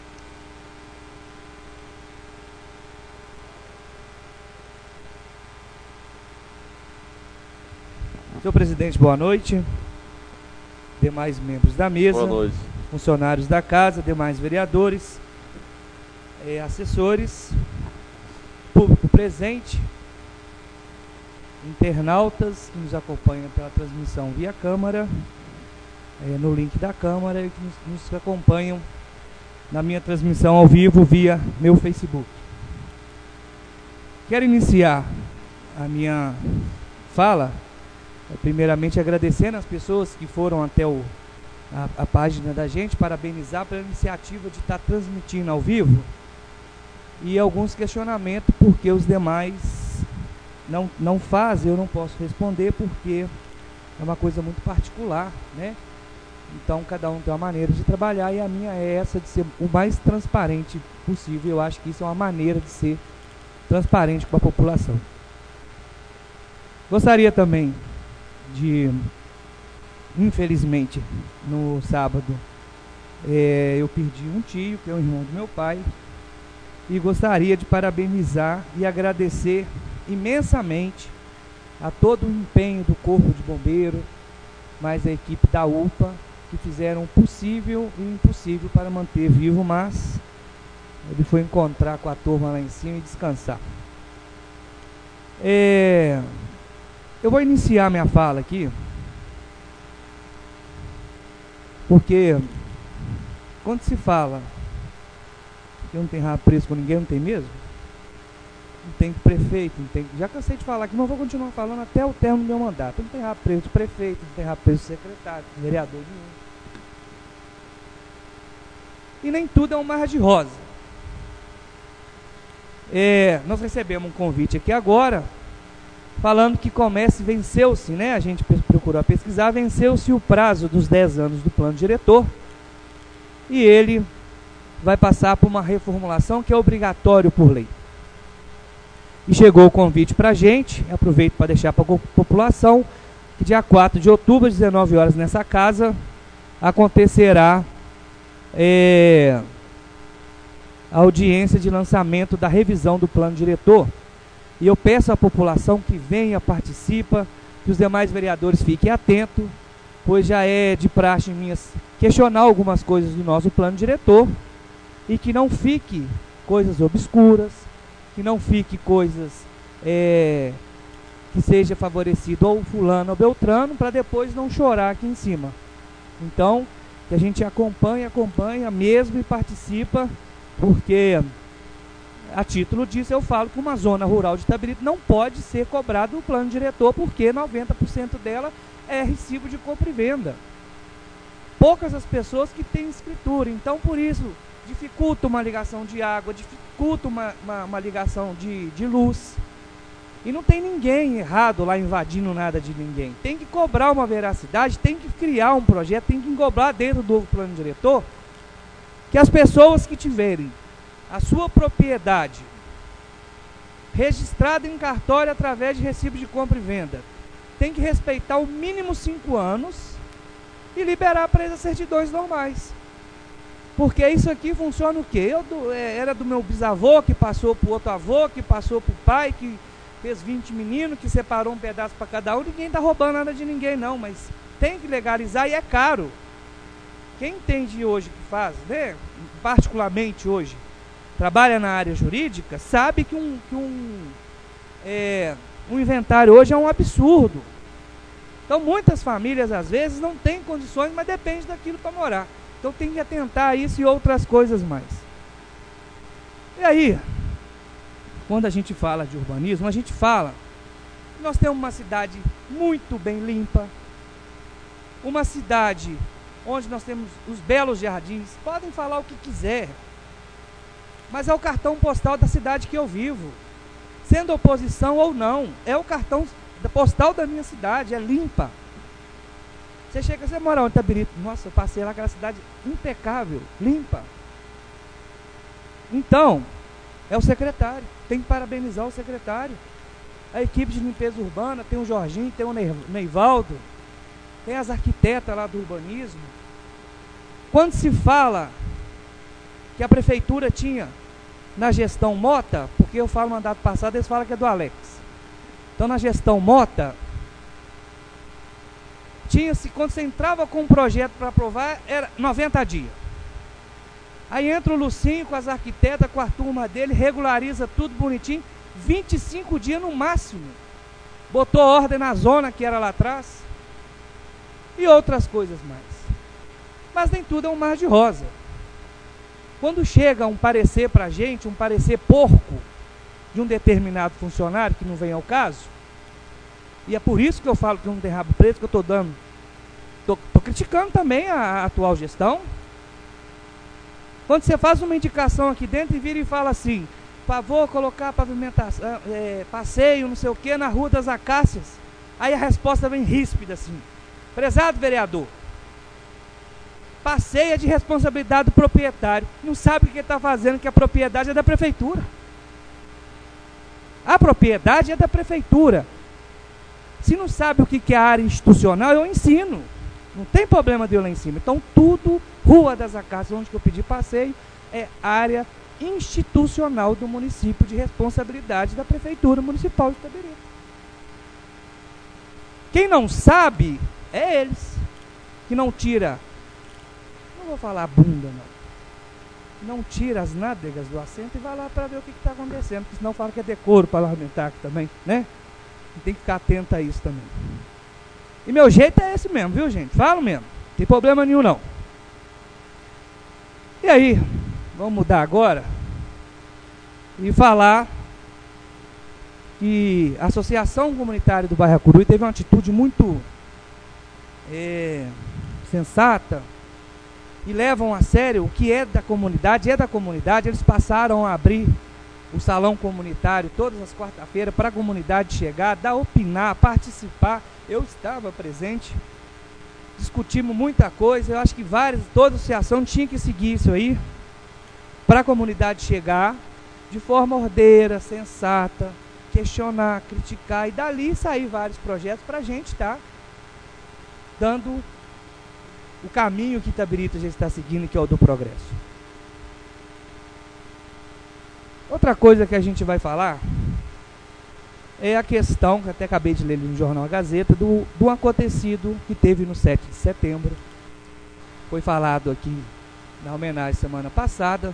Senhor presidente, boa noite. Demais membros da mesa. Boa noite. Funcionários da casa, demais vereadores, eh, assessores, público presente, internautas que nos acompanham pela transmissão via Câmara, eh, no link da Câmara, e que nos, nos acompanham na minha transmissão ao vivo via meu Facebook. Quero iniciar a minha fala primeiramente agradecendo as pessoas que foram até o, a, a página da gente, parabenizar pela iniciativa de estar transmitindo ao vivo, e alguns questionamentos porque os demais não, não fazem, eu não posso responder porque é uma coisa muito particular, né? Então cada um tem uma maneira de trabalhar, e a minha é essa, de ser o mais transparente possível. Eu acho que isso é uma maneira de ser transparente com a população. Gostaria também de, infelizmente, no sábado, é, eu perdi um tio, que é o irmão do meu pai, e gostaria de parabenizar e agradecer imensamente a todo o empenho do Corpo de Bombeiro, mais a equipe da U P A, que fizeram o possível e o impossível para manter vivo, mas ele foi encontrar com a turma lá em cima e descansar. É... Eu vou iniciar minha fala aqui, porque quando se fala que não tem rabo preso com ninguém, não tem mesmo? Não tem prefeito, não tem... Já cansei de falar que não vou continuar falando até o término do meu mandato. Não tem rabo preso de prefeito, não tem rabo preso de secretário, de vereador nenhum. E nem tudo é um mar de rosa. É, nós recebemos um convite aqui agora, falando que comece, venceu-se, né? A gente procurou pesquisar, venceu-se o prazo dos dez anos do plano diretor, e ele vai passar por uma reformulação que é obrigatório por lei. E chegou o convite para a gente, aproveito para deixar para a população, que dia quatro de outubro, às dezenove horas, nessa casa, acontecerá é, a audiência de lançamento da revisão do plano diretor. E eu peço à população que venha, participa, que os demais vereadores fiquem atentos, pois já é de praxe minha questionar algumas coisas do nosso plano diretor, e que não fique coisas obscuras, que não fique coisas é, que seja favorecido ou fulano ou beltrano, para depois não chorar aqui em cima. Então, que a gente acompanha, acompanha mesmo e participa, porque... A título disso, eu falo que uma zona rural de Itabirito não pode ser cobrado o plano diretor, porque noventa por cento dela é recibo de compra e venda. Poucas as pessoas que têm escritura, então por isso dificulta uma ligação de água, dificulta uma, uma, uma ligação de, de luz. E não tem ninguém errado lá invadindo nada de ninguém. Tem que cobrar uma veracidade, tem que criar um projeto, tem que englobar dentro do plano diretor que as pessoas que tiverem a sua propriedade registrada em cartório através de recibo de compra e venda tem que respeitar o mínimo cinco anos e liberar para eles as certidões normais. Porque isso aqui funciona o quê? Eu do, é, era do meu bisavô, que passou para o outro avô, que passou para o pai, que fez vinte meninos, que separou um pedaço para cada um. Ninguém está roubando nada de ninguém não, mas tem que legalizar e é caro. Quem entende hoje que faz, né? Particularmente hoje, trabalha na área jurídica, sabe que um, que um, é, um inventário hoje é um absurdo. Então muitas famílias às vezes não têm condições, mas depende daquilo para morar. Então tem que atentar a isso e outras coisas mais. E aí, quando a gente fala de urbanismo, a gente fala que nós temos uma cidade muito bem limpa, uma cidade onde nós temos os belos jardins, podem falar o que quiser, mas é o cartão postal da cidade que eu vivo, sendo oposição ou não, é o cartão postal da minha cidade, é limpa. Você chega, você mora onde, Itabirito? Nossa, eu passei lá, aquela cidade impecável, limpa. Então, É o secretário. Tem que parabenizar o secretário. A equipe de limpeza urbana, tem o Jorginho, tem o Neivaldo, tem as arquitetas lá do urbanismo. Quando se fala que a prefeitura tinha na gestão Mota, porque eu falo mandato passado, eles falam que é do Alex. Então na gestão Mota, tinha-se, quando você entrava com um projeto para aprovar, era noventa dias. Aí entra o Lucinho com as arquitetas, com a turma dele, regulariza tudo bonitinho, vinte e cinco dias no máximo. Botou ordem na zona que era lá atrás. E outras coisas mais. Mas nem tudo é um mar de rosa. Quando chega um parecer para a gente, um parecer porco, de um determinado funcionário, que não vem ao caso, e é por isso que eu falo que não tem rabo preto, que eu estou dando, estou criticando também a, a atual gestão. Quando você faz uma indicação aqui dentro e vira e fala assim, favor colocar pavimentação, é, passeio, não sei o que, na Rua das Acácias, aí a resposta vem ríspida assim, prezado vereador, passeio é de responsabilidade do proprietário, não sabe o que ele está fazendo, que a propriedade é da prefeitura. A propriedade é da prefeitura. Se não sabe o que é a área institucional, eu ensino. Não tem problema de eu lá em cima. Então, tudo, Rua das Acácias, onde que eu pedi passeio, é área institucional do município, de responsabilidade da Prefeitura Municipal de Itabirito. Quem não sabe, é eles. Que não tira, não vou falar bunda, não. Não tira as nádegas do assento e vai lá para ver o que está acontecendo. Porque senão fala que é decoro parlamentar aqui também, né? Tem que ficar atento a isso também. E meu jeito é esse mesmo, viu, gente? Falo mesmo. Não tem problema nenhum, não. E aí, vamos mudar agora e falar que a Associação Comunitária do Bairro Acurui teve uma atitude muito é, sensata e levam a sério o que é da comunidade, é da comunidade. Eles passaram a abrir o salão comunitário todas as quarta-feiras para a comunidade chegar, dar, opinar, participar. Eu estava presente, discutimos muita coisa. Eu acho que várias, toda associação tinha que seguir isso aí, para a comunidade chegar de forma ordeira, sensata, questionar, criticar, e dali sair vários projetos para a gente estar tá dando o caminho que Itabirito já está seguindo, que é o do progresso. Outra coisa que a gente vai falar é a questão, que até acabei de ler no jornal A Gazeta, do, do acontecido que teve no sete de setembro. Foi falado aqui na homenagem semana passada,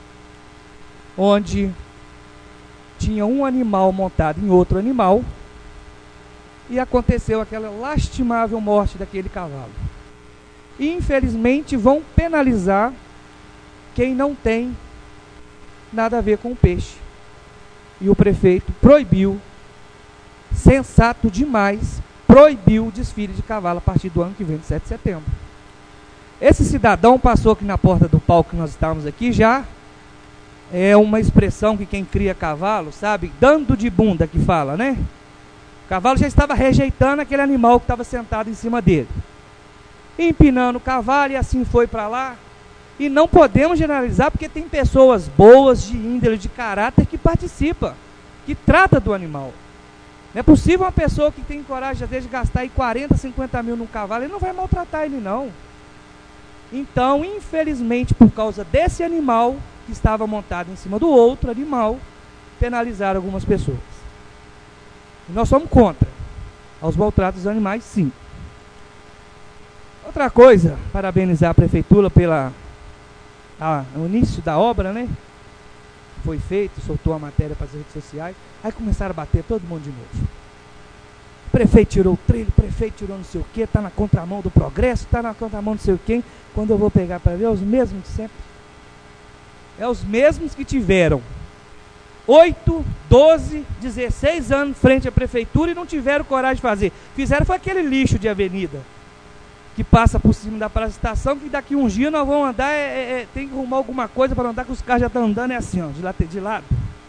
onde tinha um animal montado em outro animal e aconteceu aquela lastimável morte daquele cavalo. E infelizmente vão penalizar quem não tem nada a ver com o peixe. E o prefeito proibiu, sensato demais, proibiu o desfile de cavalo a partir do ano que vem, de sete de setembro. Esse cidadão passou aqui na porta do palco que nós estávamos aqui, já é uma expressão que quem cria cavalo, sabe, dando de bunda que fala, né? O cavalo já estava rejeitando aquele animal que estava sentado em cima dele, empinando o cavalo, e assim foi para lá. E não podemos generalizar, porque tem pessoas boas, de índole, de caráter, que participam, que trata do animal. Não é possível uma pessoa que tem coragem, às vezes, de gastar aí quarenta, cinquenta mil num cavalo, ele não vai maltratar ele, não. Então, infelizmente, por causa desse animal que estava montado em cima do outro animal, penalizaram algumas pessoas. E nós somos contra aos maltratos dos animais, sim. Outra coisa, parabenizar a prefeitura pela a, o início da obra, né? Foi feito, soltou a matéria para as redes sociais, aí começaram a bater todo mundo de novo. O prefeito tirou o trilho, o prefeito tirou não sei o que, está na contramão do progresso, está na contramão não sei o quem. Quando eu vou pegar para ver, é os mesmos de sempre. É os mesmos que tiveram oito, doze, dezesseis anos frente à prefeitura e não tiveram coragem de fazer. Fizeram foi aquele lixo de avenida que passa por cima da praça de estação, que daqui uns dias nós vamos andar, é, é, é, tem que arrumar alguma coisa para andar, que os carros já estão andando, é assim, ó, de, lado, de lado.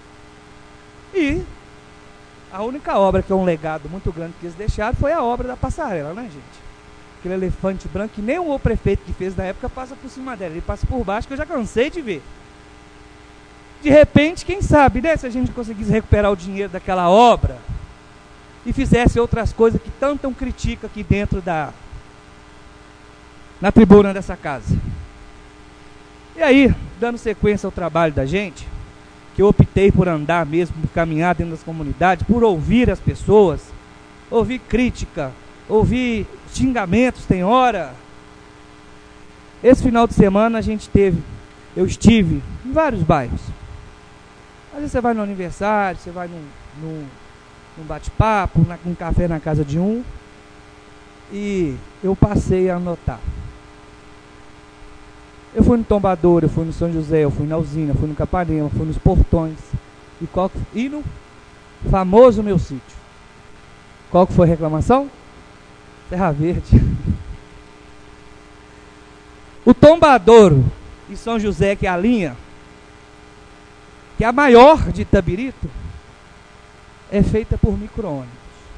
E a única obra que é um legado muito grande que eles deixaram foi a obra da passarela, né, gente? Aquele elefante branco que nem o prefeito que fez na época passa por cima dela, ele passa por baixo, que eu já cansei de ver. De repente, quem sabe, né, se a gente conseguisse recuperar o dinheiro daquela obra e fizesse outras coisas que tanto critica aqui dentro da na tribuna dessa casa. E aí, dando sequência ao trabalho da gente, que eu optei por andar mesmo, por caminhar dentro das comunidades, por ouvir as pessoas, ouvir crítica, ouvir xingamentos, tem hora. Esse final de semana a gente teve, eu estive em vários bairros. Às vezes você vai no aniversário, você vai num, num, num bate-papo, num café na casa de um, e eu passei a anotar. Eu fui no Tombador, eu fui no São José, eu fui na Usina, fui no Capanema, fui nos Portões, e, qual, e no famoso meu sítio. Qual que foi a reclamação? Terra Verde. O Tombadouro e São José, que é a linha, que é a maior de Itabirito, é feita por micro-ônibus.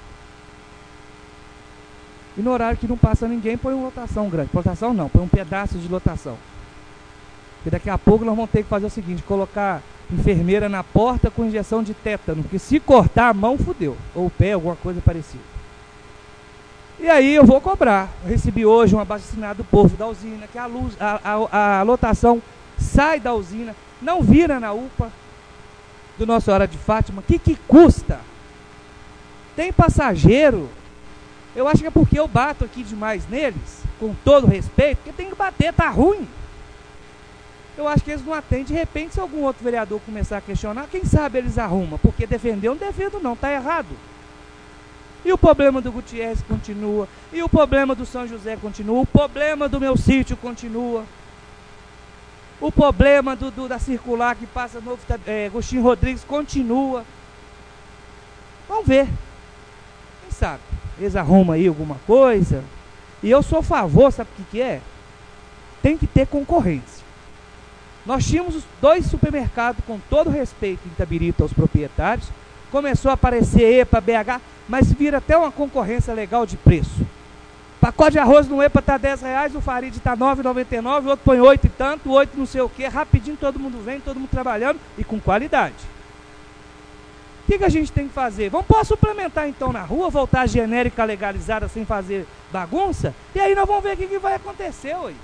E no horário que não passa ninguém, põe uma lotação grande. Lotação não, põe um pedaço de lotação. Porque daqui a pouco nós vamos ter que fazer o seguinte, colocar enfermeira na porta com injeção de tétano, porque se cortar a mão, fudeu. Ou o pé, alguma coisa parecida. E aí eu vou cobrar. Eu recebi hoje um abaixo-assinado do povo da usina, que a, luz, a, a, a lotação sai da usina, não vira na U P A do Nossa Senhora de Fátima. O que que custa? Tem passageiro. Eu acho que é porque eu bato aqui demais neles, com todo respeito, porque tem que bater, tá ruim. Eu acho que eles não atendem. De repente, se algum outro vereador começar a questionar, quem sabe eles arrumam, porque defender eu não defendo não, tá errado. E o problema do Gutierrez continua, e o problema do São José continua, o problema do meu sítio continua, o problema do, do, da circular que passa no é, Agostinho Rodrigues continua. Vamos ver, quem sabe eles arrumam aí alguma coisa. E eu sou a favor, sabe o que, que é? Tem que ter concorrência. Nós tínhamos dois supermercados, com todo respeito, em Itabirito aos proprietários. Começou a aparecer E P A, B H, mas vira até uma concorrência legal de preço. Pacote de arroz no E P A está dez reais, o Farid está nove reais e noventa e nove centavos, o outro põe oito e tanto, oito não sei o que, rapidinho todo mundo vem, todo mundo trabalhando e com qualidade. O que, que a gente tem que fazer? Vamos pôr suplementar então na rua, voltar a genérica legalizada sem fazer bagunça, e aí nós vamos ver o que, que vai acontecer, ué.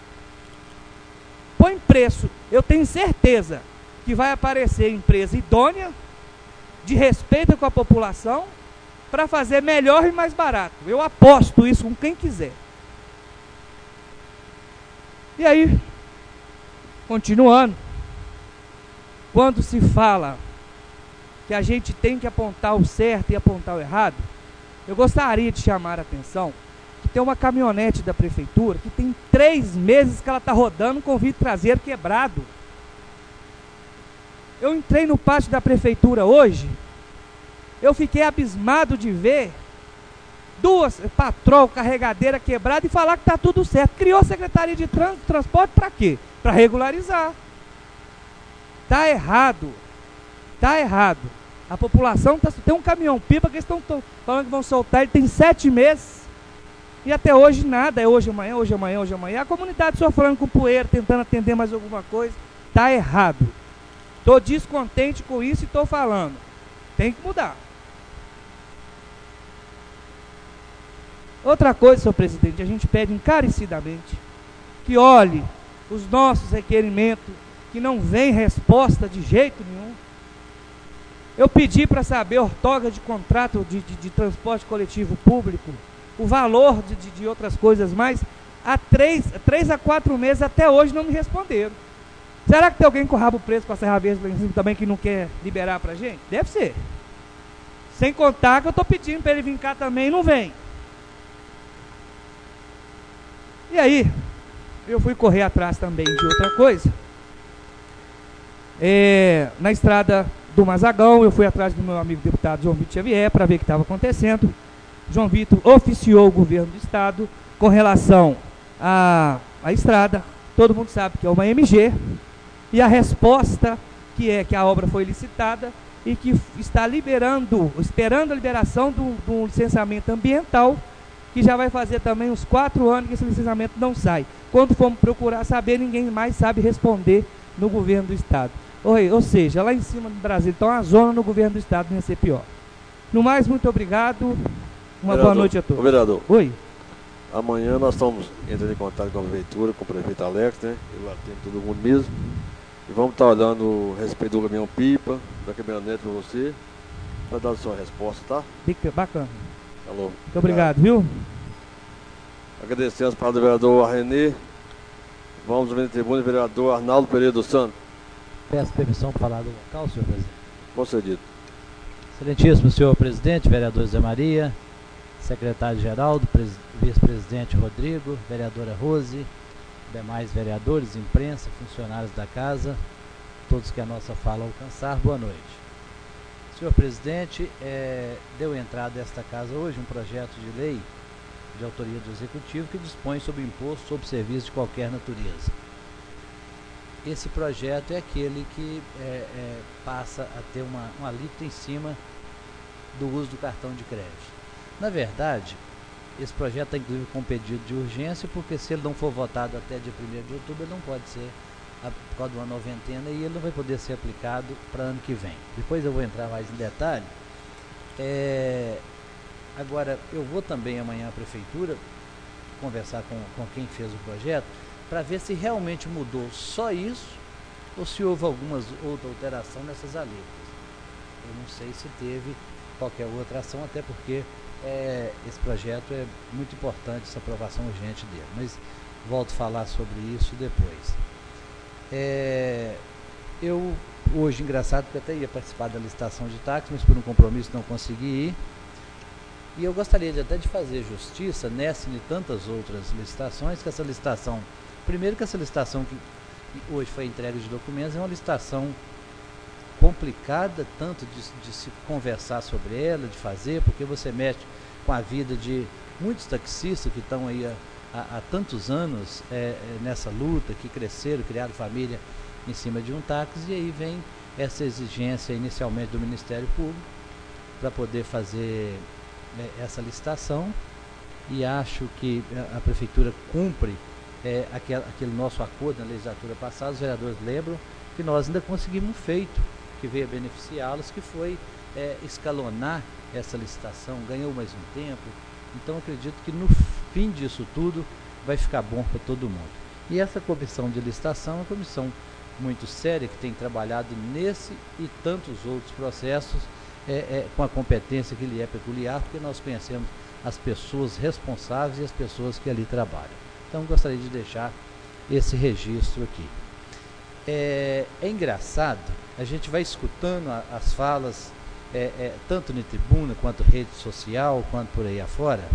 Põe preço, eu tenho certeza que vai aparecer empresa idônea, de respeito com a população, para fazer melhor e mais barato. Eu aposto isso com quem quiser. E aí, continuando, quando se fala que a gente tem que apontar o certo e apontar o errado, eu gostaria de chamar a atenção que tem uma caminhonete da prefeitura que tem três meses que ela está rodando com o vidro traseiro quebrado. Eu entrei no pátio da prefeitura hoje, eu fiquei abismado de ver duas patrol, carregadeira quebrada e falar que está tudo certo. Criou a Secretaria de Trânsito e Transporte para quê? Para regularizar. Está errado. Está errado. A população tá, tem um caminhão-pipa que eles estão falando que vão soltar, ele tem sete meses e até hoje nada. É hoje, amanhã, hoje, amanhã, hoje, amanhã. A comunidade sofrendo com poeira, tentando atender mais alguma coisa. Está errado. Estou descontente com isso e estou falando. Tem que mudar. Outra coisa, senhor presidente, a gente pede encarecidamente que olhe os nossos requerimentos, que não vem resposta de jeito nenhum. Eu pedi para saber ortoga de contrato de, de, de transporte coletivo público, o valor de, de, de outras coisas mais, há três, três a quatro meses até hoje não me responderam. Será que tem alguém com o rabo preso com a Serra Verde também que não quer liberar para a gente? Deve ser. Sem contar que eu estou pedindo para ele vir cá também e não vem. E aí, eu fui correr atrás também de outra coisa. É, na estrada do Mazagão, eu fui atrás do meu amigo deputado João Vitor Xavier para ver o que estava acontecendo. João Vitor oficiou o governo do estado com relação à, à estrada. Todo mundo sabe que é uma M G. E a resposta que é que a obra foi licitada e que está liberando, esperando a liberação do, do licenciamento ambiental, que já vai fazer também uns quatro anos que esse licenciamento não sai. Quando fomos procurar saber, ninguém mais sabe responder no governo do Estado. Ou, ou seja, lá em cima do Brasil, então a zona no governo do Estado não ia ser pior. No mais, muito obrigado. Uma Vereador, boa noite a todos. Ô, vereador, Oi. amanhã nós estamos entrando em contato com a prefeitura, com o prefeito Alex, né? Ele atende todo mundo mesmo. E vamos estar olhando a respeito do caminhão-pipa, da caminhonete para você, para dar a sua resposta, tá? Bica- Bacana. Alô. Muito obrigado, viu? Agradecer as palavras do vereador Renê. Vamos ao tribuna, vereador Arnaldo Pereira dos Santos. Peço permissão para falar do local, senhor presidente. Concedido. Excelentíssimo senhor presidente, vereador Zé Maria, secretário Geraldo, pres- vice-presidente Rodrigo, vereadora Rose, demais vereadores, imprensa, funcionários da casa, todos que a nossa fala alcançar, boa noite. Senhor presidente, é, deu entrada a esta casa hoje um projeto de lei de autoria do Executivo que dispõe sobre imposto sobre serviço de qualquer natureza. Esse projeto é aquele que é, é, passa a ter uma, uma alíquota em cima do uso do cartão de crédito. Na verdade, esse projeto está inclusive com pedido de urgência, porque se ele não for votado até dia primeiro de outubro, ele não pode ser, a, por causa de uma noventena, e ele não vai poder ser aplicado para ano que vem. Depois eu vou entrar mais em detalhe. É, agora, eu vou também amanhã à prefeitura conversar com, com quem fez o projeto, para ver se realmente mudou só isso ou se houve alguma outra alteração nessas alíquotas. Eu não sei se teve qualquer outra ação, até porque é, esse projeto é muito importante, essa aprovação urgente dele. Mas volto a falar sobre isso depois. É, eu, hoje, engraçado, porque até ia participar da licitação de táxi, mas por um compromisso não consegui ir. E eu gostaria de, até de fazer justiça nessa e tantas outras licitações, que essa licitação... Primeiro que essa licitação que hoje foi entregue de documentos é uma licitação complicada, tanto de, de se conversar sobre ela, de fazer, porque você mexe com a vida de muitos taxistas que estão aí há, há, há tantos anos é, nessa luta, que cresceram, criaram família em cima de um táxi, e aí vem essa exigência inicialmente do Ministério Público para poder fazer é, essa licitação, e acho que a, a Prefeitura cumpre É, aquele, aquele nosso acordo na legislatura passada. Os vereadores lembram que nós ainda conseguimos um feito que veio a beneficiá-los, que foi é, escalonar essa licitação, ganhou mais um tempo. Então acredito que no fim disso tudo vai ficar bom para todo mundo. E essa comissão de licitação é uma comissão muito séria, que tem trabalhado nesse e tantos outros processos é, é, com a competência que lhe é peculiar, porque nós conhecemos as pessoas responsáveis e as pessoas que ali trabalham. Então, gostaria de deixar esse registro aqui. É, é engraçado, a gente vai escutando a, as falas, é, é, tanto na tribuna, quanto rede social, quanto por aí afora,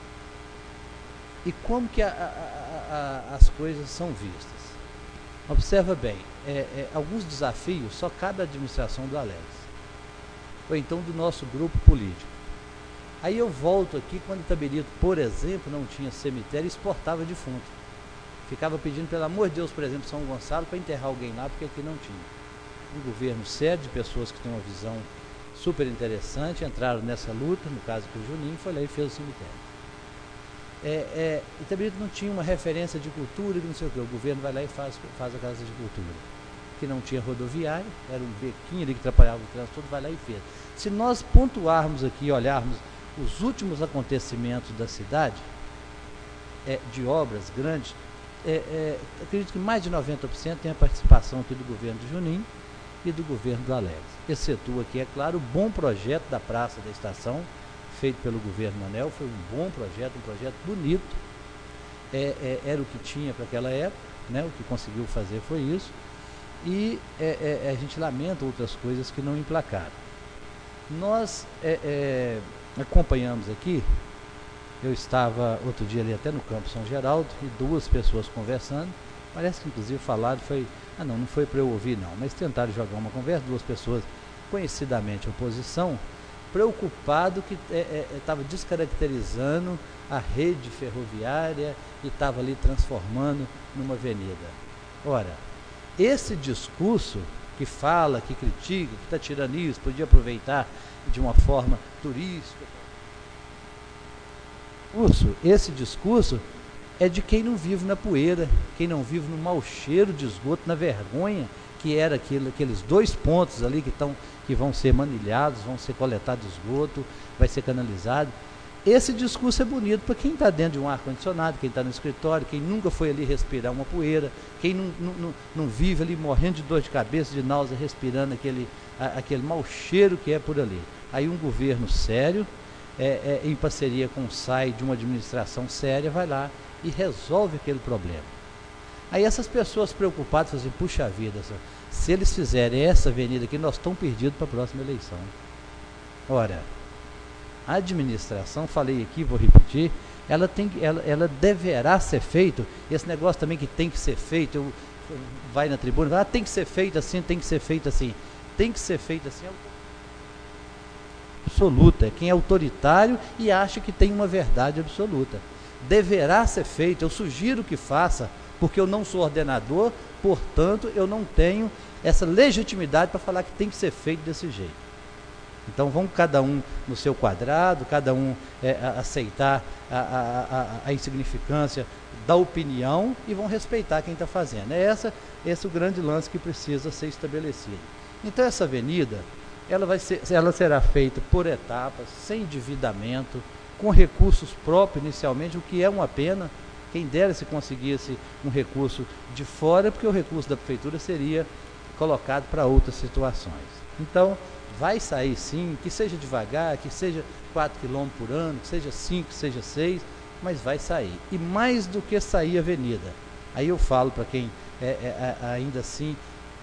e como que a, a, a, as coisas são vistas. Observa bem, é, é, alguns desafios só cabe à administração do Alex, ou então do nosso grupo político. Aí eu volto aqui quando Itabirito, por exemplo, não tinha cemitério e exportava defunto. Ficava pedindo, pelo amor de Deus, por exemplo, São Gonçalo, para enterrar alguém lá, porque aqui não tinha. Um governo sério, de pessoas que têm uma visão super interessante, entraram nessa luta, no caso que o Juninho foi lá e fez o cemitério. É, é, Itabirito não tinha uma referência de cultura, que não sei o que, o governo vai lá e faz, faz a casa de cultura. Que não tinha rodoviária, era um bequinho ali que atrapalhava o trânsito, todo vai lá e fez. Se nós pontuarmos aqui e olharmos os últimos acontecimentos da cidade, é, de obras grandes, é, é, acredito que mais de noventa por cento tem a participação aqui do governo do Juninho e do governo do Alex. Excetua aqui, é claro, o bom projeto da Praça da Estação, feito pelo governo Manel, foi um bom projeto, um projeto bonito, é, é, era o que tinha para aquela época, né, o que conseguiu fazer foi isso, e é, é, a gente lamenta outras coisas que não emplacaram. Nós é, é, acompanhamos aqui, eu estava outro dia ali até no Campo São Geraldo, e duas pessoas conversando, parece que inclusive falaram, foi, ah não, não foi para eu ouvir não, mas tentaram jogar uma conversa, duas pessoas conhecidamente oposição, preocupado que estava é, é, descaracterizando a rede ferroviária e estava ali transformando numa avenida. Ora, esse discurso que fala, que critica, que está tirando isso, podia aproveitar de uma forma turística, esse discurso é de quem não vive na poeira, quem não vive no mau cheiro de esgoto, na vergonha que era aquilo, aqueles dois pontos ali que, tão, que vão ser manilhados, vão ser coletados esgoto, vai ser canalizado. Esse discurso é bonito para quem está dentro de um ar-condicionado, quem está no escritório, quem nunca foi ali respirar uma poeira, quem não, não, não, não vive ali morrendo de dor de cabeça, de náusea, respirando aquele, a, aquele mau cheiro que é por ali. Aí um governo sério, é, é, em parceria com o S A I de uma administração séria, vai lá e resolve aquele problema. Aí essas pessoas preocupadas falam assim, puxa vida, se eles fizerem essa avenida aqui, nós estamos perdidos para a próxima eleição. Ora, a administração, falei aqui, vou repetir, ela, tem, ela, ela deverá ser feito, esse negócio também que tem que ser feito, eu, vai na tribuna, ah, tem que ser feito assim, tem que ser feito assim, tem que ser feito assim, absoluta, é quem é autoritário e acha que tem uma verdade absoluta. Deverá ser feito, eu sugiro que faça, porque eu não sou ordenador, portanto, eu não tenho essa legitimidade para falar que tem que ser feito desse jeito. Então vamos cada um no seu quadrado, cada um é, a, aceitar a, a, a, a insignificância da opinião e vão respeitar quem está fazendo. É essa, esse o grande lance que precisa ser estabelecido. Então essa avenida, ela, vai ser, ela será feita por etapas, sem endividamento, com recursos próprios inicialmente, o que é uma pena. Quem dera se conseguisse um recurso de fora, porque o recurso da prefeitura seria colocado para outras situações. Então, vai sair sim, que seja devagar, que seja quatro quilômetros por ano, que seja cinco, que seja seis, mas vai sair. E mais do que sair a avenida, aí eu falo para quem é, é, ainda assim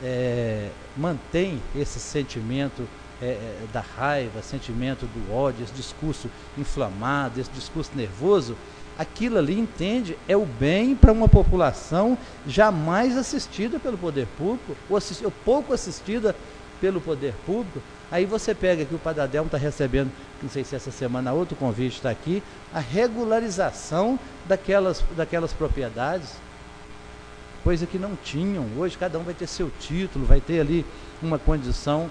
é, mantém esse sentimento é, da raiva, sentimento do ódio, esse discurso inflamado, esse discurso nervoso, aquilo ali, entende, é o bem para uma população jamais assistida pelo poder público, ou, assist, ou pouco assistida pelo poder público. Aí você pega aqui, o Padre Adelmo está recebendo, não sei se essa semana outro convite está aqui, a regularização daquelas, daquelas propriedades, coisa que não tinham. Hoje cada um vai ter seu título, vai ter ali uma condição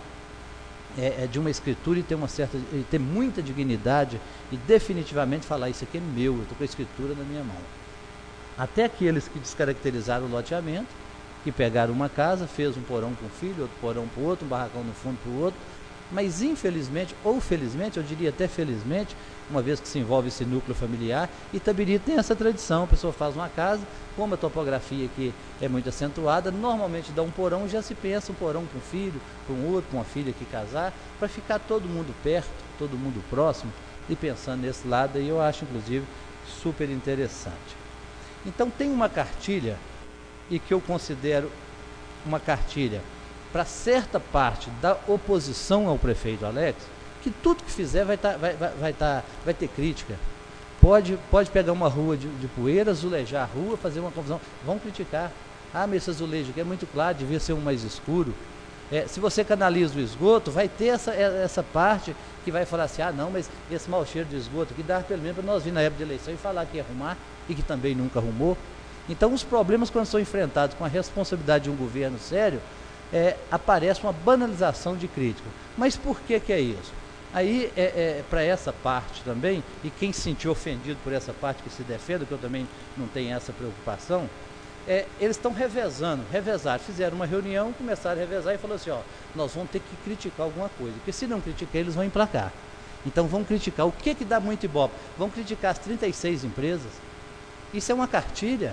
é, é de uma escritura e ter, uma certa, e ter muita dignidade e definitivamente falar, isso aqui é meu, eu estou com a escritura na minha mão. Até aqueles que descaracterizaram o loteamento, que pegaram uma casa, fez um porão para um filho, outro porão para o outro, um barracão no fundo para o outro, mas infelizmente, ou felizmente, eu diria até felizmente, uma vez que se envolve esse núcleo familiar, Itabiri tem essa tradição, a pessoa faz uma casa, como a topografia aqui é muito acentuada, normalmente dá um porão, já se pensa um porão para um filho, para um outro, para uma filha que casar, para ficar todo mundo perto, todo mundo próximo, e pensando nesse lado aí, eu acho inclusive super interessante. Então tem uma cartilha, e que eu considero uma cartilha para certa parte da oposição ao prefeito Alex, que tudo que fizer vai, tá, vai, vai, vai, tá, vai ter crítica. Pode, pode pegar uma rua de, de poeira, azulejar a rua, fazer uma confusão, vão criticar. Ah, mas esse azulejo aqui é muito claro, devia ser um mais escuro. É, se você canaliza o esgoto, vai ter essa, essa parte que vai falar assim, ah não, mas esse mau cheiro de esgoto aqui dá pelo menos para nós vir na época de eleição e falar que ia arrumar e que também nunca arrumou. Então os problemas, quando são enfrentados com a responsabilidade de um governo sério, é, aparece uma banalização de crítica. Mas por que que é isso? Aí, é, é, para essa parte também, e quem se sentiu ofendido por essa parte que se defende, que eu também não tenho essa preocupação, é, eles estão revezando, revezaram, fizeram uma reunião, começaram a revezar e falaram assim, ó, nós vamos ter que criticar alguma coisa, porque se não criticar, eles vão emplacar. Então vamos criticar, o que que dá muito ibope? Vamos criticar as trinta e seis empresas, isso é uma cartilha.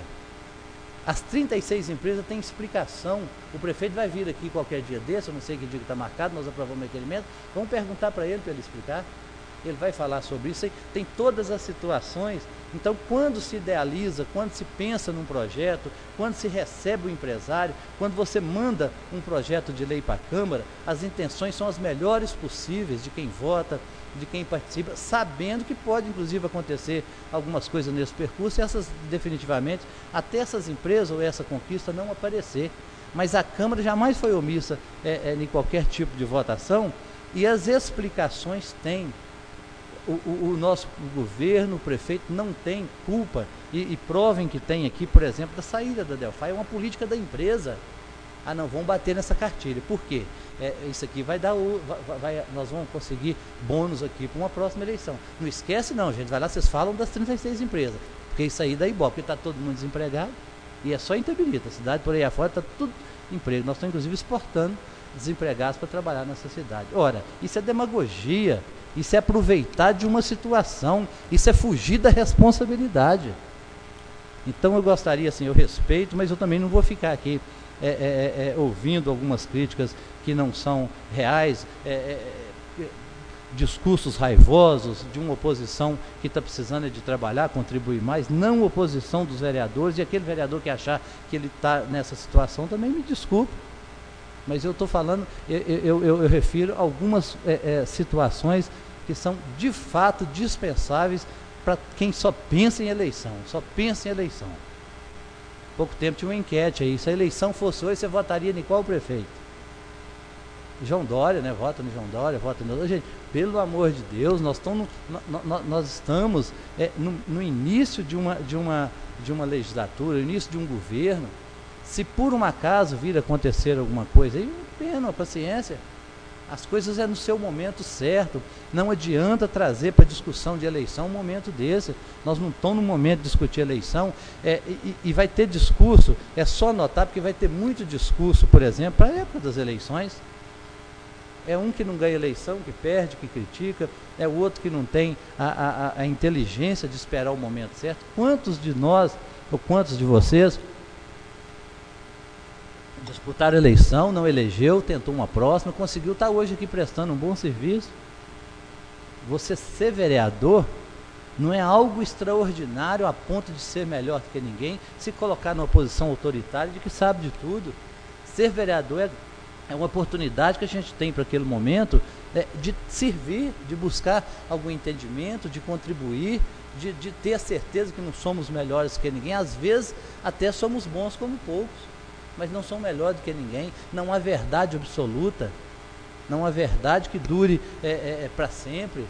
As trinta e seis empresas têm explicação. O prefeito vai vir aqui qualquer dia desse, eu não sei que dia que está marcado, nós aprovamos o requerimento, vamos perguntar para ele, para ele explicar. Ele vai falar sobre isso, tem todas as situações. Então, quando se idealiza, quando se pensa num projeto, quando se recebe o empresário, quando você manda um projeto de lei para a Câmara, as intenções são as melhores possíveis de quem vota, de quem participa, sabendo que pode inclusive acontecer algumas coisas nesse percurso, e essas definitivamente, até essas empresas ou essa conquista não aparecer. Mas a Câmara jamais foi omissa é, é, em qualquer tipo de votação, e as explicações têm. O, o, o nosso governo, o prefeito, não tem culpa, e, e provem que tem aqui, por exemplo, da saída da Delphi, é uma política da empresa. Ah, não, vamos bater nessa cartilha. Por quê? É, isso aqui vai dar, o, vai, vai, nós vamos conseguir bônus aqui para uma próxima eleição. Não esquece não, gente, vai lá, vocês falam das trinta e seis empresas. Porque isso aí dá ibope, porque está todo mundo desempregado, e é só em Itabirito, a cidade por aí afora está tudo emprego. Nós estamos inclusive exportando desempregados para trabalhar nessa cidade. Ora, isso é demagogia, isso é aproveitar de uma situação, isso é fugir da responsabilidade. Então eu gostaria, assim, eu respeito, mas eu também não vou ficar aqui é, é, é, ouvindo algumas críticas que não são reais, é, é, discursos raivosos de uma oposição que está precisando de trabalhar, contribuir mais, não oposição dos vereadores, e aquele vereador que achar que ele está nessa situação também me desculpe. Mas eu estou falando, eu, eu, eu, eu refiro a algumas é, é, situações que são de fato dispensáveis para quem só pensa em eleição, só pensa em eleição. Pouco tempo tinha uma enquete aí, se a eleição fosse hoje, você votaria em qual prefeito? João Dória, né? Vota no João Dória, vota no... Gente, pelo amor de Deus, nós estamos, no, no, nós estamos é, no, no início de uma, de, uma, de uma legislatura, no início de um governo. Se por um acaso vir a acontecer alguma coisa, aí pena, paciência. As coisas é no seu momento certo. Não adianta trazer para discussão de eleição um momento desse. Nós não estamos no momento de discutir eleição. É, e, e vai ter discurso, é só notar, porque vai ter muito discurso, por exemplo, para a época das eleições. É um que não ganha eleição, que perde, que critica. É o outro que não tem a, a, a inteligência de esperar o momento certo. Quantos de nós, ou quantos de vocês, disputaram a eleição, não elegeu, tentou uma próxima, conseguiu estar hoje aqui prestando um bom serviço? Você ser vereador não é algo extraordinário a ponto de ser melhor do que ninguém, se colocar numa posição autoritária de que sabe de tudo. Ser vereador é, é uma oportunidade que a gente tem para aquele momento é, de servir, de buscar algum entendimento, de contribuir, de, de ter a certeza que não somos melhores que ninguém. Às vezes até somos bons como poucos, mas não são melhores do que ninguém. Não há verdade absoluta, não há verdade que dure é, é, para sempre.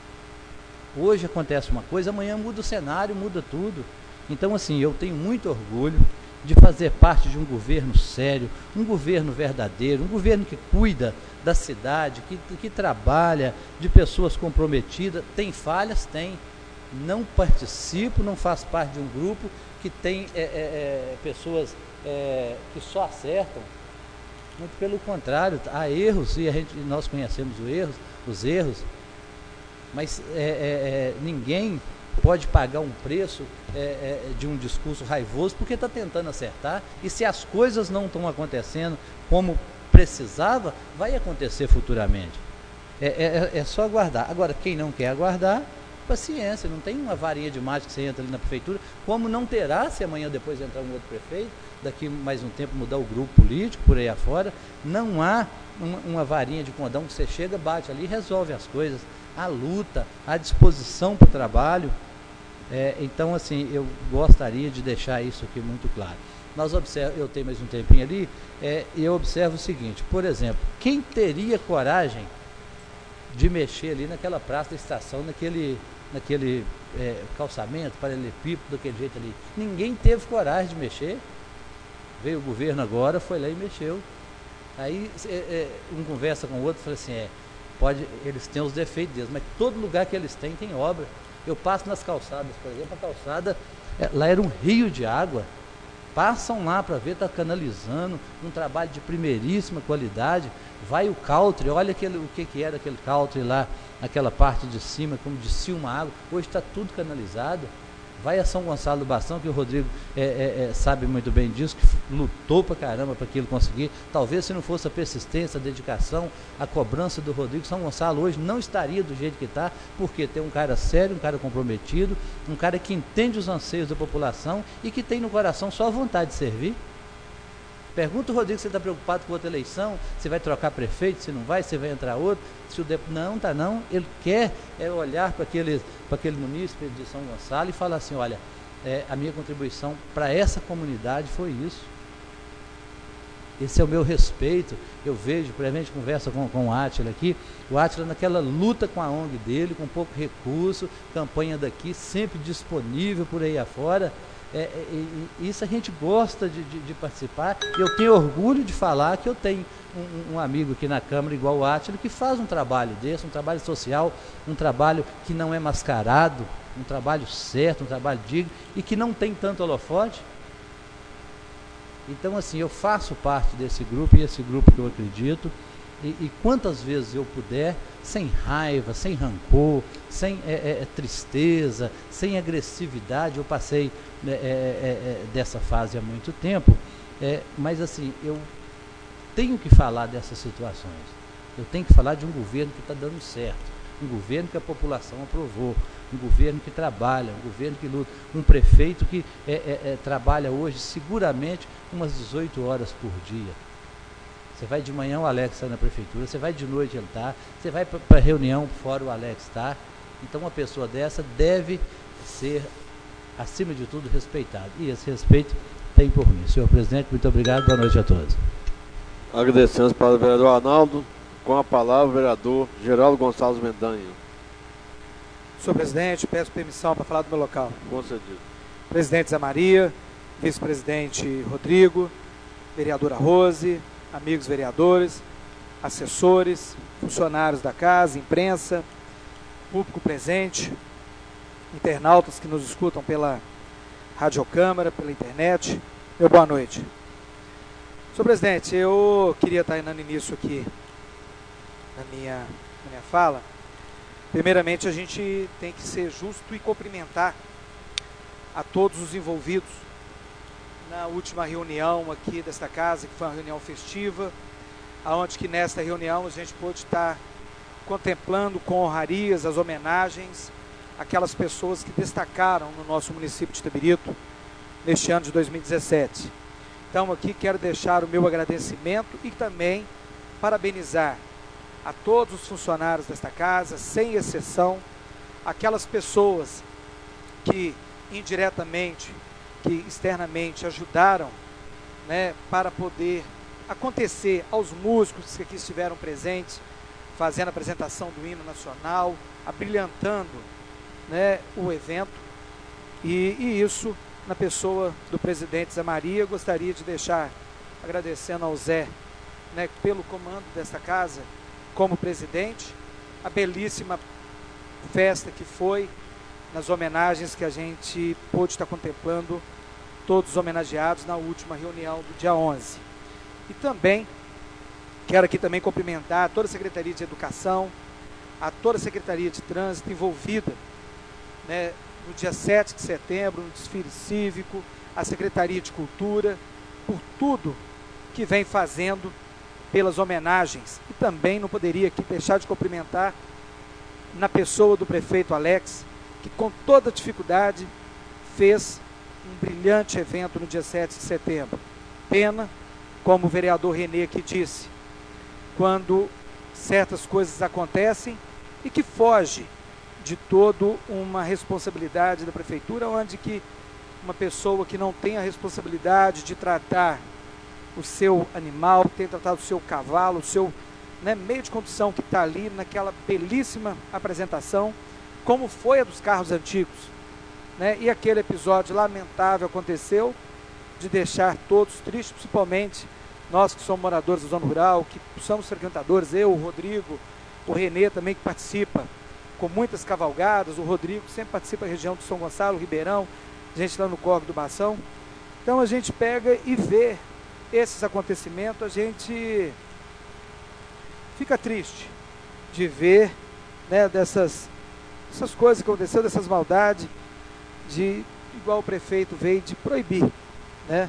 Hoje acontece uma coisa, amanhã muda o cenário, muda tudo. Então, assim, eu tenho muito orgulho de fazer parte de um governo sério, um governo verdadeiro, um governo que cuida da cidade, que, que trabalha, de pessoas comprometidas. Tem falhas? Tem. Não participo, não faço parte de um grupo que tem é, é, é, pessoas é, que só acertam. Muito pelo contrário, há erros, e a gente, nós conhecemos os erros, os erros, mas é, é, é, ninguém pode pagar um preço é, é, de um discurso raivoso porque está tentando acertar, e se as coisas não estão acontecendo como precisava, vai acontecer futuramente. É, é, é só aguardar. Agora, quem não quer aguardar, paciência, não tem uma varinha de mágica que você entra ali na prefeitura, como não terá se amanhã depois entrar um outro prefeito, daqui mais um tempo mudar o grupo político por aí afora. Não há uma, uma varinha de condão que você chega, bate ali e resolve as coisas. A luta, a disposição para o trabalho. É, então, assim, eu gostaria de deixar isso aqui muito claro. Nós observamos, eu tenho mais um tempinho ali, é, e eu observo o seguinte, por exemplo, quem teria coragem de mexer ali naquela praça da estação, naquele, naquele é, calçamento, paralelepípedo, daquele jeito ali? Ninguém teve coragem de mexer. Veio o governo agora, foi lá e mexeu. Aí é, é, um conversa com o outro e fala assim, é, pode, eles têm os defeitos deles, mas todo lugar que eles têm tem obra. Eu passo nas calçadas, por exemplo, a calçada, é, lá era um rio de água. Passam lá para ver, está canalizando, um trabalho de primeiríssima qualidade. Vai o cautre, olha aquele, o que, que era aquele cautre lá, aquela parte de cima, como descia uma água. Hoje está tudo canalizado. Vai a São Gonçalo do Bastão, que o Rodrigo é, é, é, sabe muito bem disso, que lutou para caramba para aquilo conseguir. Talvez se não fosse a persistência, a dedicação, a cobrança do Rodrigo, São Gonçalo hoje não estaria do jeito que está, porque tem um cara sério, um cara comprometido, um cara que entende os anseios da população e que tem no coração só a vontade de servir. Pergunta o Rodrigo se ele está preocupado com outra eleição, se vai trocar prefeito, se não vai, se vai entrar outro, se o de... não, tá não. Ele quer é, olhar para aquele, para aquele munícipe de São Gonçalo e falar assim, olha, é, a minha contribuição para essa comunidade foi isso. Esse é o meu respeito. Eu vejo, por exemplo, a gente conversa com, com o Átila aqui, o Átila naquela luta com a ONG dele, com pouco recurso, campanha daqui, sempre disponível por aí afora. É, é, e, isso a gente gosta de, de, de participar. Eu tenho orgulho de falar que eu tenho um, um amigo aqui na Câmara, igual o Átila, que faz um trabalho desse, um trabalho social, um trabalho que não é mascarado, um trabalho certo, um trabalho digno e que não tem tanto holofote. Então, assim, eu faço parte desse grupo, e esse grupo que eu acredito, e, e quantas vezes eu puder, sem raiva, sem rancor, sem é, é, tristeza, sem agressividade. Eu passei é, é, é, dessa fase há muito tempo, é, mas assim, eu tenho que falar dessas situações. Eu tenho que falar de um governo que está dando certo, um governo que a população aprovou, um governo que trabalha, um governo que luta, um prefeito que é, é, é, trabalha hoje seguramente umas dezoito horas por dia. Você vai de manhã, o Alex está na prefeitura, você vai de noite, ele está, você vai para a reunião, fora o Alex está. Então uma pessoa dessa deve ser, acima de tudo, respeitada. E esse respeito tem por mim. Senhor presidente, muito obrigado, boa noite a todos. Agradecemos para o vereador Arnaldo. Com a palavra, o vereador Geraldo Gonçalves Mendanha. Senhor presidente, peço permissão para falar do meu local. Concedido. Presidente Zé Maria, vice-presidente Rodrigo, vereadora Rose, amigos vereadores, assessores, funcionários da casa, imprensa, público presente, internautas que nos escutam pela radiocâmara, pela internet, meu boa noite. Senhor presidente, eu queria estar dando início aqui na minha, na minha fala. Primeiramente, a gente tem que ser justo e cumprimentar a todos os envolvidos na última reunião aqui desta casa, que foi uma reunião festiva, onde que nesta reunião a gente pôde estar contemplando com honrarias as homenagens àquelas pessoas que destacaram no nosso município de Itabirito neste ano de dois mil e dezessete. Então aqui quero deixar o meu agradecimento e também parabenizar a todos os funcionários desta casa, sem exceção, aquelas pessoas que indiretamente, que externamente ajudaram, né, para poder acontecer, aos músicos que aqui estiveram presentes, fazendo a apresentação do hino nacional, abrilhantando, né, o evento, e, e isso na pessoa do presidente Zé Maria. Eu gostaria de deixar agradecendo ao Zé, né, pelo comando desta casa, como presidente, a belíssima festa que foi, nas homenagens que a gente pôde estar contemplando, todos os homenageados na última reunião do dia onze. E também, quero aqui também cumprimentar toda a Secretaria de Educação, a toda a Secretaria de Trânsito envolvida, né, no dia sete de setembro, no desfile cívico, a Secretaria de Cultura, por tudo que vem fazendo pelas homenagens. E também não poderia aqui deixar de cumprimentar na pessoa do prefeito Alex, que com toda dificuldade fez um brilhante evento no dia sete de setembro. Pena, como o vereador Renê aqui disse, quando certas coisas acontecem e que foge de toda uma responsabilidade da prefeitura, onde que uma pessoa que não tem a responsabilidade de tratar o seu animal, tem tratado o seu cavalo, o seu, né, meio de condução que está ali naquela belíssima apresentação, como foi a dos carros antigos, né? E aquele episódio lamentável aconteceu, de deixar todos tristes, principalmente nós que somos moradores da zona rural, que somos frequentadores, eu, o Rodrigo, o Renê também, que participa com muitas cavalgadas, o Rodrigo sempre participa da região do São Gonçalo, Ribeirão, a gente lá no Córrego do Bação. Então a gente pega e vê esses acontecimentos, a gente fica triste de ver, né, dessas, dessas coisas que aconteceram, dessas maldades, de igual o prefeito veio de proibir, né,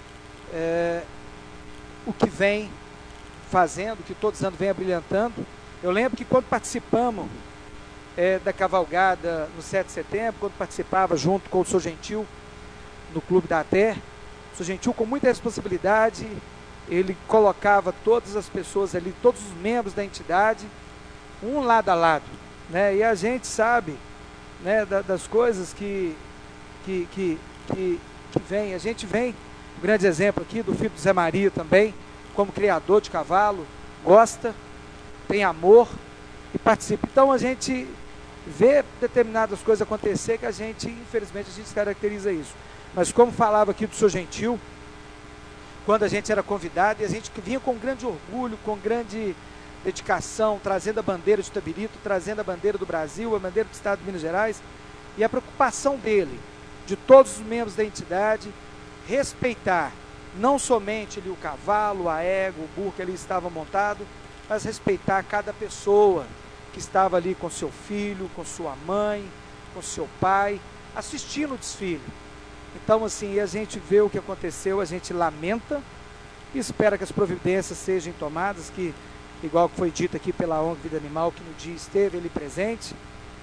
é, o que vem fazendo, que todos os anos vem abrilhantando. Eu lembro que quando participamos é, da cavalgada no sete de setembro, quando participava junto com o Sr. Gentil no Clube da Terra, o Sr. Gentil, com muita responsabilidade, ele colocava todas as pessoas ali, todos os membros da entidade, um lado a lado, né? E a gente sabe, né, da, das coisas que, que, que, que, que vem. A gente vem, um grande exemplo aqui do filho do Zé Maria também, como criador de cavalo, gosta, tem amor e participa. Então a gente vê determinadas coisas acontecer que a gente, infelizmente, a gente caracteriza isso. mas como falava aqui do senhor Gentil, quando a gente era convidado, e a gente vinha com grande orgulho, com grande dedicação, trazendo a bandeira de Itabirito, trazendo a bandeira do Brasil, a bandeira do Estado de Minas Gerais, e a preocupação dele, de todos os membros da entidade, respeitar não somente ali o cavalo, a égua, o burro que ali estava montado, mas respeitar cada pessoa que estava ali com seu filho, com sua mãe, com seu pai, assistindo o desfile. Então, assim, a gente vê o que aconteceu, a gente lamenta e espera que as providências sejam tomadas, que, igual que foi dito aqui pela O N G Vida Animal, que no dia esteve ele presente,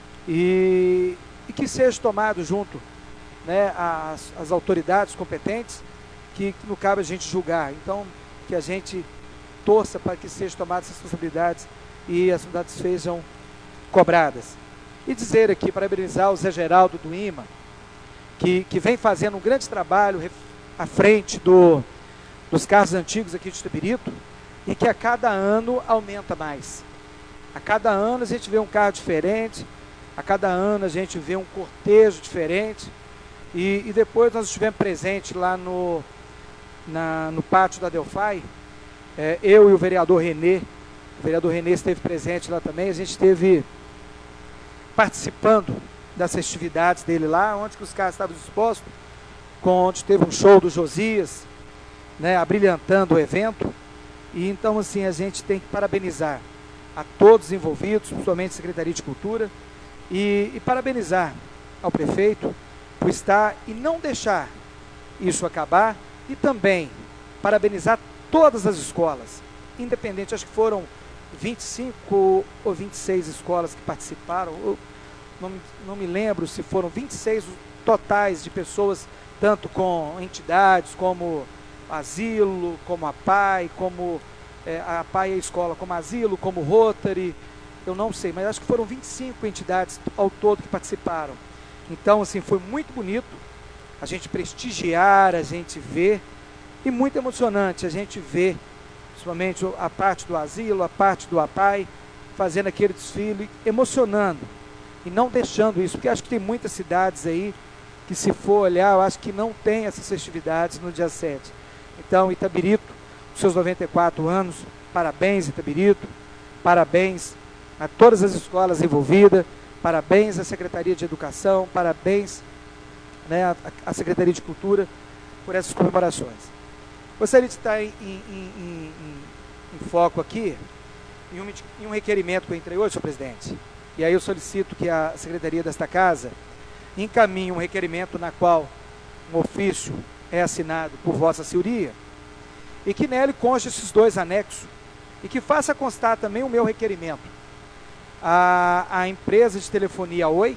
e, e que seja tomado junto, né, as, as autoridades competentes, que, que não cabe a gente julgar. Então, que a gente torça para que sejam tomadas as responsabilidades e as responsabilidades sejam cobradas. E dizer aqui, parabenizar o Zé Geraldo do I M A, que, que vem fazendo um grande trabalho à frente do, dos carros antigos aqui de Itabirito, e que a cada ano aumenta mais. A cada ano a gente vê um carro diferente, a cada ano a gente vê um cortejo diferente, e, e depois nós estivemos presentes lá no, na, no pátio da Delphi, é, eu e o vereador Renê, o vereador Renê esteve presente lá também, a gente esteve participando das festividades dele lá, onde que os carros estavam dispostos, com, onde teve um show do Josias, né, abrilhantando o evento. E então, assim, a gente tem que parabenizar a todos os envolvidos, principalmente a Secretaria de Cultura, e, e parabenizar ao prefeito por estar e não deixar isso acabar, e também parabenizar todas as escolas, independente, acho que foram vinte e cinco ou vinte e seis escolas que participaram, eu não, não me lembro se foram vinte e seis totais de pessoas, tanto com entidades como asilo, como a P A I, como é, a P A I e a escola, como asilo, como Rotary, eu não sei, mas acho que foram vinte e cinco entidades ao todo que participaram. Então, assim, foi muito bonito a gente prestigiar, a gente ver, e muito emocionante a gente ver, principalmente a parte do asilo, a parte do A P A I, fazendo aquele desfile, emocionando, e não deixando isso, porque acho que tem muitas cidades aí, que se for olhar, eu acho que não tem essas festividades no dia sete. Então, Itabirito, os seus noventa e quatro anos, parabéns, Itabirito, parabéns a todas as escolas envolvidas, parabéns à Secretaria de Educação, parabéns, né, à, à Secretaria de Cultura por essas comemorações. Gostaria de estar em, em, em, em, em foco aqui, em um, em um requerimento que eu entrei hoje, senhor presidente, e aí eu solicito que a Secretaria desta Casa encaminhe um requerimento na qual um ofício é assinado por vossa senhoria, e que nele conste esses dois anexos, e que faça constar também o meu requerimento. A, a empresa de telefonia Oi,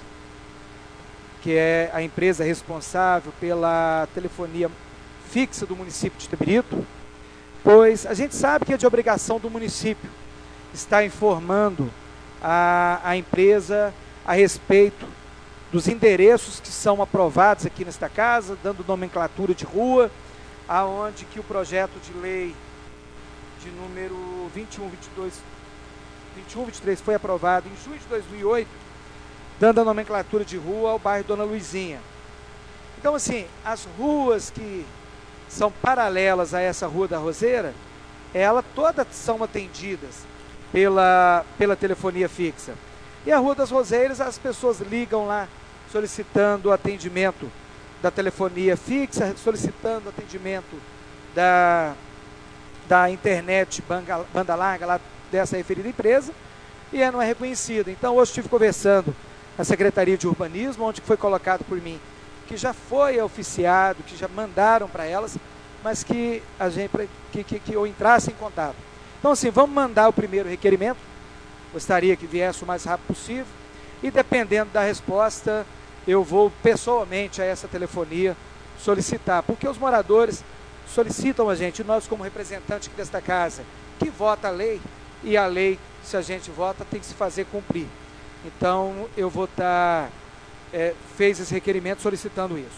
que é a empresa responsável pela telefonia fixa do município de Itabirito, pois a gente sabe que é de obrigação do município estar informando a, a empresa a respeito dos endereços que são aprovados aqui nesta casa, dando nomenclatura de rua, aonde que o projeto de lei de número vinte e um, vinte e dois, vinte e um, vinte e três foi aprovado em junho de dois mil e oito, dando a nomenclatura de rua ao bairro Dona Luizinha. Então, assim, as ruas que são paralelas a essa Rua da Roseira, elas todas são atendidas pela, pela telefonia fixa. E a Rua das Roseiras, as pessoas ligam lá solicitando o atendimento da telefonia fixa, solicitando o atendimento da, da internet banda, banda larga lá dessa referida empresa, e ela não é reconhecida. Então, hoje estive conversando com a Secretaria de Urbanismo, onde foi colocado por mim, que já foi oficiado, que já mandaram para elas, mas que, a gente, que, que, que eu entrasse em contato. Então, assim, vamos mandar o primeiro requerimento, gostaria que viesse o mais rápido possível, e dependendo da resposta, eu vou pessoalmente a essa telefonia solicitar, porque os moradores solicitam a gente, nós como representante aqui desta casa, que vota a lei, e a lei, se a gente vota, tem que se fazer cumprir. Então, eu vou estar... É, fez esse requerimento solicitando isso.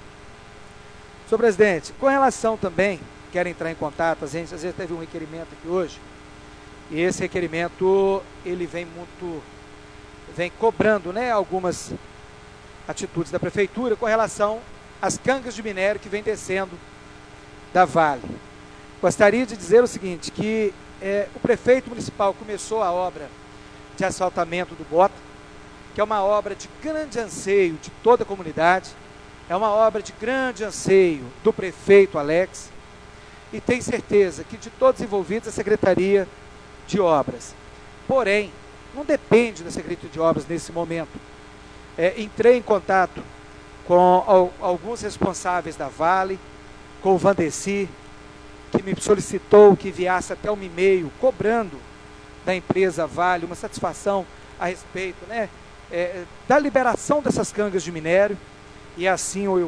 Senhor presidente, com relação também, quero entrar em contato, a gente às vezes teve um requerimento aqui hoje, e esse requerimento, ele vem muito, vem cobrando, né, algumas atitudes da prefeitura com relação as cangas de minério que vem descendo da Vale. Gostaria de dizer o seguinte, que é, o prefeito municipal começou a obra de asfaltamento do Bota, que é uma obra de grande anseio de toda a comunidade, é uma obra de grande anseio do prefeito Alex, e tenho certeza que de todos envolvidos a Secretaria de Obras. Porém, não depende da Secretaria de Obras nesse momento. É, entrei em contato com al, alguns responsáveis da Vale, com o Vandeci, que me solicitou que enviasse até um e-mail cobrando da empresa Vale uma satisfação a respeito, né, é, da liberação dessas cangas de minério, e assim eu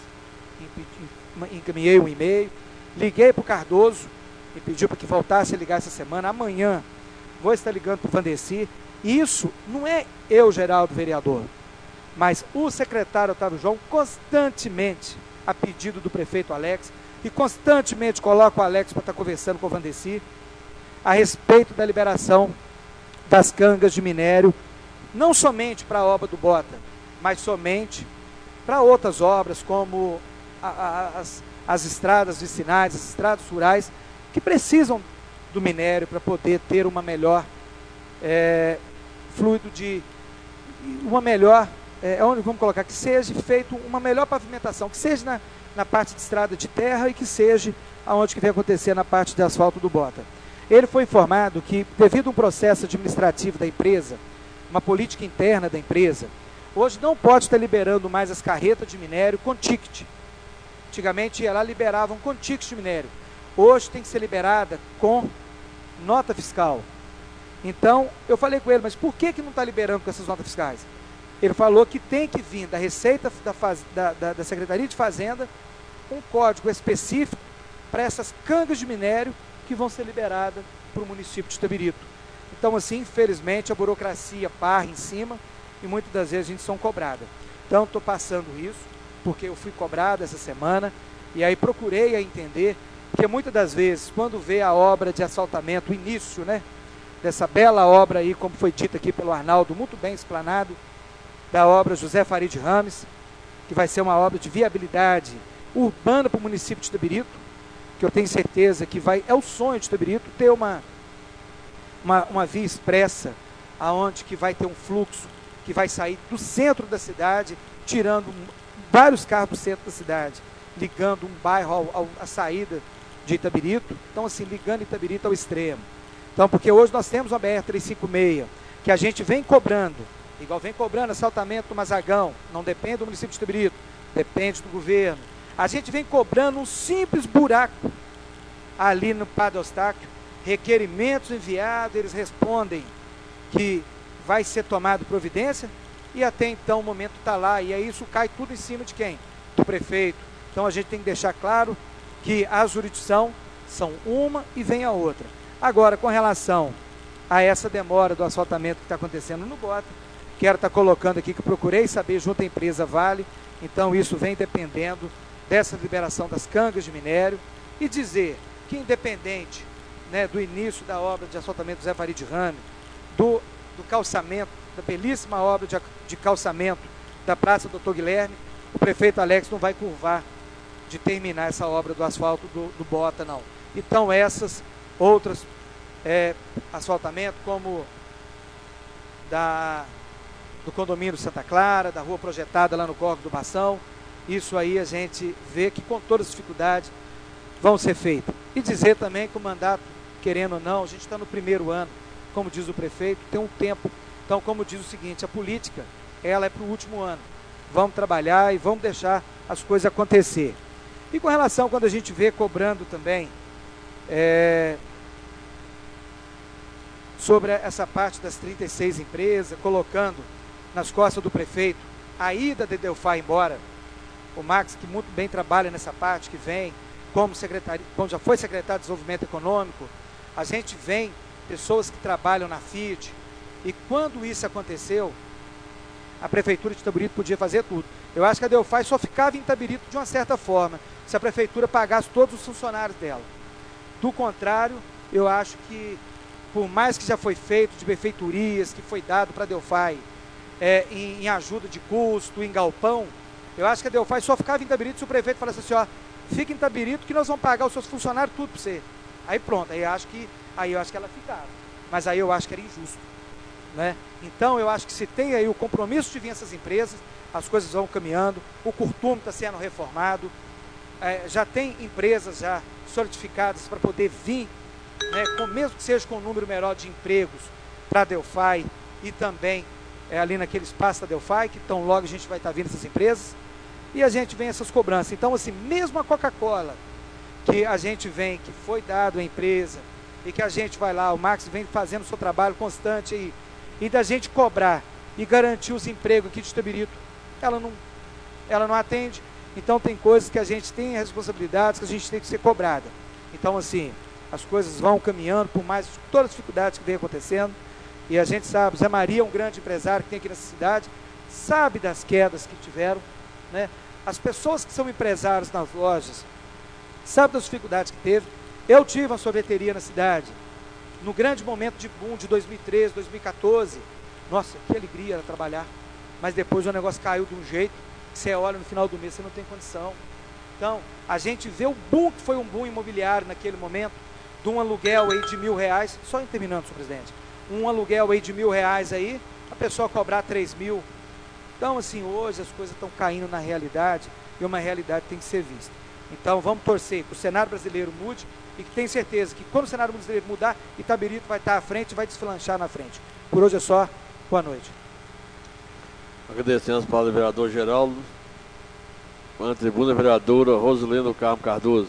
fiz, encaminhei um e-mail, liguei para o Cardoso e pediu para que voltasse a ligar essa semana. Amanhã vou estar ligando para o Vandeci. Isso não é eu, Geraldo, vereador, mas o secretário Otávio João, constantemente, a pedido do prefeito Alex, e constantemente coloca o Alex para estar conversando com o Vandeci a respeito da liberação das cangas de minério, não somente para a obra do Bota, mas somente para outras obras, como a, a, as, as estradas vicinais, as estradas rurais, que precisam do minério para poder ter uma melhor é, fluido de, uma melhor, é, onde vamos colocar, que seja feito uma melhor pavimentação, que seja na, na parte de estrada de terra e que seja aonde que vai acontecer na parte de asfalto do Bota. Ele foi informado que, devido a um processo administrativo da empresa, uma política interna da empresa, hoje não pode estar liberando mais as carretas de minério com ticket. Antigamente ela liberavam com ticket de minério. Hoje tem que ser liberada com nota fiscal. Então, eu falei com ele, mas por que, que não está liberando com essas notas fiscais? Ele falou que tem que vir da Receita da, faz, da, da, da Secretaria de Fazenda um código específico para essas cangas de minério que vão ser liberadas para o município de Itabirito. Então, assim, infelizmente, a burocracia parra em cima e muitas das vezes a gente são cobrada. Então, estou passando isso, porque eu fui cobrado essa semana, e aí procurei a entender, porque muitas das vezes, quando vê a obra de asfaltamento, o início, né, dessa bela obra aí, como foi dito aqui pelo Arnaldo, muito bem explanado, da obra José Farid Rames, que vai ser uma obra de viabilidade urbana para o município de Itabirito, que eu tenho certeza que vai, é o sonho de Itabirito, ter uma, uma, uma via expressa, aonde que vai ter um fluxo, que vai sair do centro da cidade, tirando vários carros do centro da cidade, ligando um bairro ao, ao, à saída de Itabirito, então assim, ligando Itabirito ao extremo. Então, porque hoje nós temos uma B R trezentos e cinquenta e seis, que a gente vem cobrando, igual vem cobrando assaltamento do Mazagão, não depende do município de Itabirito, depende do governo. A gente vem cobrando um simples buraco ali no Padre Eustáquio, requerimentos enviados, eles respondem que vai ser tomado providência, e até então o momento está lá, e aí isso cai tudo em cima de quem? Do prefeito. Então a gente tem que deixar claro que a jurisdição são uma e vem a outra. Agora, com relação a essa demora do asfaltamento que está acontecendo no Bota, quero estar colocando aqui que eu procurei saber junto à empresa Vale, então isso vem dependendo dessa liberação das cangas de minério, e dizer que independente, né, do início da obra de asfaltamento do Zé Farid Rame, do, do calçamento, da belíssima obra de, de calçamento da Praça Doutor Guilherme, o prefeito Alex não vai curvar de terminar essa obra do asfalto do, do Bota, não. Então essas outras é, asfaltamento, como da, do condomínio Santa Clara, da rua projetada lá no Córrego do Bação, isso aí a gente vê que com todas as dificuldades vão ser feitas. E dizer também que o mandato, querendo ou não, a gente está no primeiro ano, como diz o prefeito, tem um tempo. Então, como diz o seguinte, a política, ela é para o último ano. Vamos trabalhar e vamos deixar as coisas acontecer. E com relação, quando a gente vê cobrando também, é, sobre essa parte das trinta e seis empresas, colocando nas costas do prefeito a ida de Delfar embora, o Max, que muito bem trabalha nessa parte, que vem como secretário, como já foi secretário de Desenvolvimento Econômico, a gente vem, pessoas que trabalham na Fiat, e quando isso aconteceu, a prefeitura de Itabirito podia fazer tudo. Eu acho que a Delfar só ficava em Itabirito de uma certa forma, se a prefeitura pagasse todos os funcionários dela. Do contrário, eu acho que, por mais que já foi feito de benfeitorias, que foi dado para a Delfar é, em, em ajuda de custo, em galpão, Eu acho que a Delphi só ficava em Itabirito se o prefeito falasse assim, ó, fica em Itabirito que nós vamos pagar os seus funcionários tudo para você. Aí pronto, aí eu acho que, aí eu acho que ela ficava. Mas aí eu acho que era injusto, né? Então eu acho que se tem aí o compromisso de vir essas empresas, as coisas vão caminhando, o curtume está sendo reformado, é, já tem empresas já solidificadas para poder vir, né, com, mesmo que seja com um número menor de empregos para a Delphi e também é, ali naquele espaço da Delphi, que tão logo a gente vai estar tá vindo essas empresas, e a gente vem essas cobranças. Então assim, mesmo a Coca-Cola, que a gente vem, que foi dado à empresa, e que a gente vai lá, o Max vem fazendo o seu trabalho constante aí, e da gente cobrar e garantir os empregos aqui de Itabirito, ela não, ela não atende. Então tem coisas que a gente tem responsabilidades que a gente tem que ser cobrada. Então assim, as coisas vão caminhando, por mais todas as dificuldades que vem acontecendo, e a gente sabe, Zé Maria é um grande empresário que tem aqui nessa cidade, sabe das quedas que tiveram, né? As pessoas que são empresários nas lojas, sabem das dificuldades que teve. Eu tive uma sorveteria na cidade, no grande momento de boom de dois mil e treze, dois mil e quatorze, nossa, que alegria era trabalhar, mas depois o negócio caiu de um jeito, que você olha no final do mês, você não tem condição. Então, a gente vê o boom, que foi um boom imobiliário naquele momento, de um aluguel aí de mil reais, só terminando, senhor presidente, um aluguel aí de mil reais aí, a pessoa cobrar três mil. Então, assim, hoje as coisas estão caindo na realidade, e uma realidade tem que ser vista. Então, vamos torcer que o cenário brasileiro mude, e que tenho certeza que quando o cenário brasileiro mudar, Itabirito vai estar à frente e vai desflanchar na frente. Por hoje é só. Boa noite. Agradecemos para o vereador Geraldo. Na tribuna, a vereadora Rosilene Carmo Cardoso.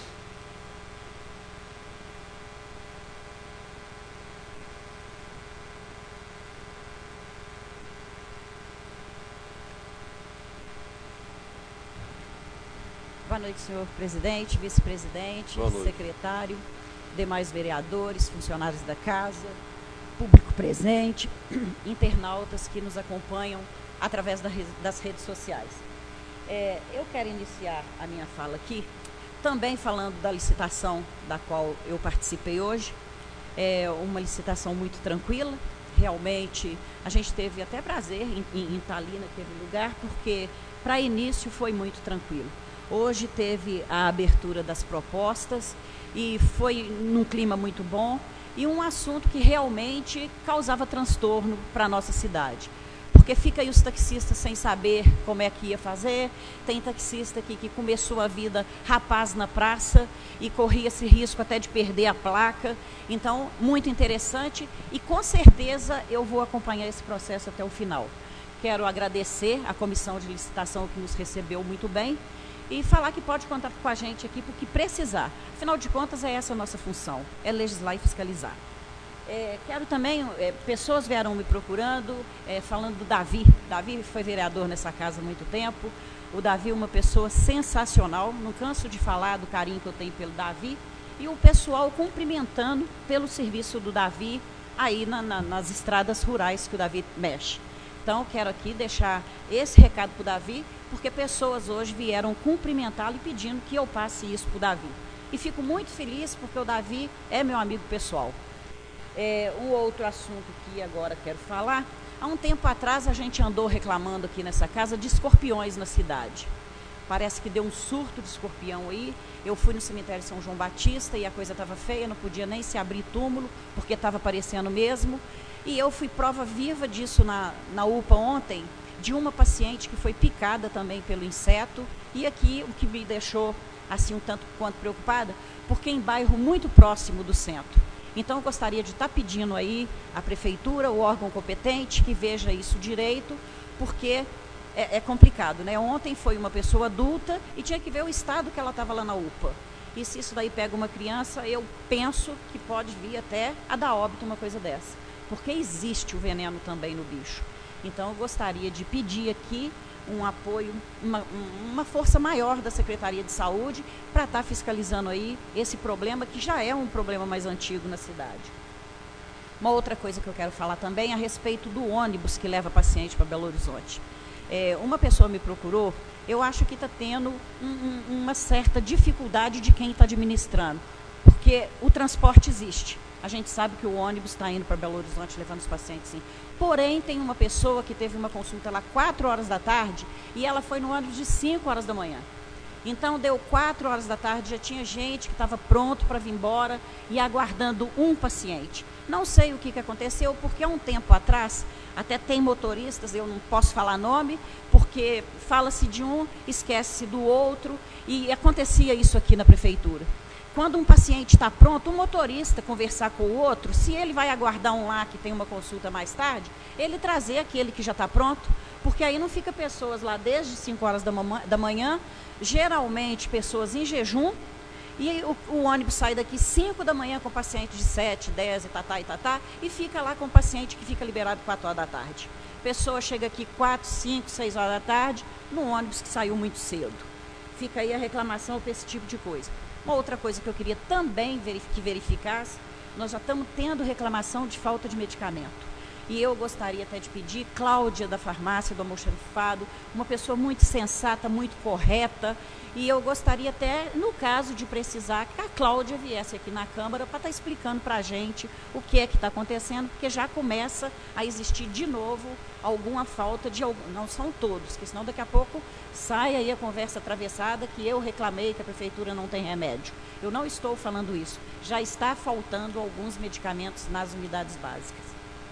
Boa noite, senhor presidente, vice-presidente, secretário, demais vereadores, funcionários da casa, público presente, internautas que nos acompanham através das redes sociais. É, eu quero iniciar a minha fala aqui, também falando da licitação da qual eu participei hoje. É uma licitação muito tranquila, realmente a gente teve até prazer em, em, em estar ali naquele lugar, porque para início foi muito tranquilo. Hoje teve a abertura das propostas e foi num clima muito bom e um assunto que realmente causava transtorno para a nossa cidade. Porque fica aí os taxistas sem saber como é que ia fazer, tem taxista aqui que começou a vida rapaz na praça e corria esse risco até de perder a placa. Então, muito interessante e com certeza eu vou acompanhar esse processo até o final. Quero agradecer a comissão de licitação que nos recebeu muito bem e falar que pode contar com a gente aqui porque precisar. Afinal de contas, é essa a nossa função, é legislar e fiscalizar. É, quero também, é, pessoas vieram me procurando, é, falando do Davi. Davi foi vereador nessa casa há muito tempo. O Davi é uma pessoa sensacional, não canso de falar do carinho que eu tenho pelo Davi. E o pessoal cumprimentando pelo serviço do Davi aí na, na, nas estradas rurais que o Davi mexe. Então, quero aqui deixar esse recado para o Davi, porque pessoas hoje vieram cumprimentá-lo e pedindo que eu passe isso para o Davi. E fico muito feliz porque o Davi é meu amigo pessoal. É, um outro assunto que agora quero falar, há um tempo atrás a gente andou reclamando aqui nessa casa de escorpiões na cidade. Parece que deu um surto de escorpião aí. Eu fui no cemitério São João Batista e a coisa estava feia, não podia nem se abrir túmulo, porque estava aparecendo mesmo. E eu fui prova viva disso na, na U P A ontem, de uma paciente que foi picada também pelo inseto. E aqui o que me deixou assim um tanto quanto preocupada, porque em bairro muito próximo do centro. Então, eu gostaria de estar pedindo aí à prefeitura, o órgão competente, que veja isso direito, porque é, é complicado, né? Ontem foi uma pessoa adulta e tinha que ver o estado que ela estava lá na U P A. E se isso daí pega uma criança, eu penso que pode vir até a dar óbito uma coisa dessa. Porque existe o veneno também no bicho. Então, eu gostaria de pedir aqui um apoio, uma, uma força maior da Secretaria de Saúde para estar fiscalizando aí esse problema que já é um problema mais antigo na cidade. Uma outra coisa que eu quero falar também é a respeito do ônibus que leva paciente para Belo Horizonte. É, uma pessoa me procurou, eu acho que está tendo um, um, uma certa dificuldade de quem está administrando, porque o transporte existe, A gente sabe que o ônibus está indo para Belo Horizonte levando os pacientes, sim. Porém, tem uma pessoa que teve uma consulta lá quatro horas da tarde e ela foi no ônibus de cinco horas da manhã. Então, deu quatro horas da tarde, já tinha gente que estava pronto para vir embora e aguardando um paciente. Não sei o que, que aconteceu, porque há um tempo atrás, até tem motoristas, eu não posso falar nome, porque fala-se de um, esquece-se do outro, e acontecia isso aqui na prefeitura. Quando um paciente está pronto, o motorista conversar com o outro, se ele vai aguardar um lá que tem uma consulta mais tarde, ele trazer aquele que já está pronto, porque aí não fica pessoas lá desde cinco horas da, da manhã, geralmente pessoas em jejum, e o, o ônibus sai daqui cinco da manhã com paciente de sete, dez e tatá e tatá, e fica lá com o paciente que fica liberado quatro horas da tarde. Pessoa chega aqui quatro, cinco, seis horas da tarde, num ônibus que saiu muito cedo. Fica aí a reclamação para esse tipo de coisa. Uma outra coisa que eu queria também que verificasse, nós já estamos tendo reclamação de falta de medicamento. E eu gostaria até de pedir, Cláudia da farmácia do almoxarifado, uma pessoa muito sensata, muito correta, e eu gostaria até, no caso de precisar, que a Cláudia viesse aqui na Câmara para estar explicando para a gente o que é que está acontecendo, porque já começa a existir de novo alguma falta de algum, não são todos, porque senão daqui a pouco sai aí a conversa atravessada que eu reclamei que a prefeitura não tem remédio. Eu não estou falando isso, já está faltando alguns medicamentos nas unidades básicas.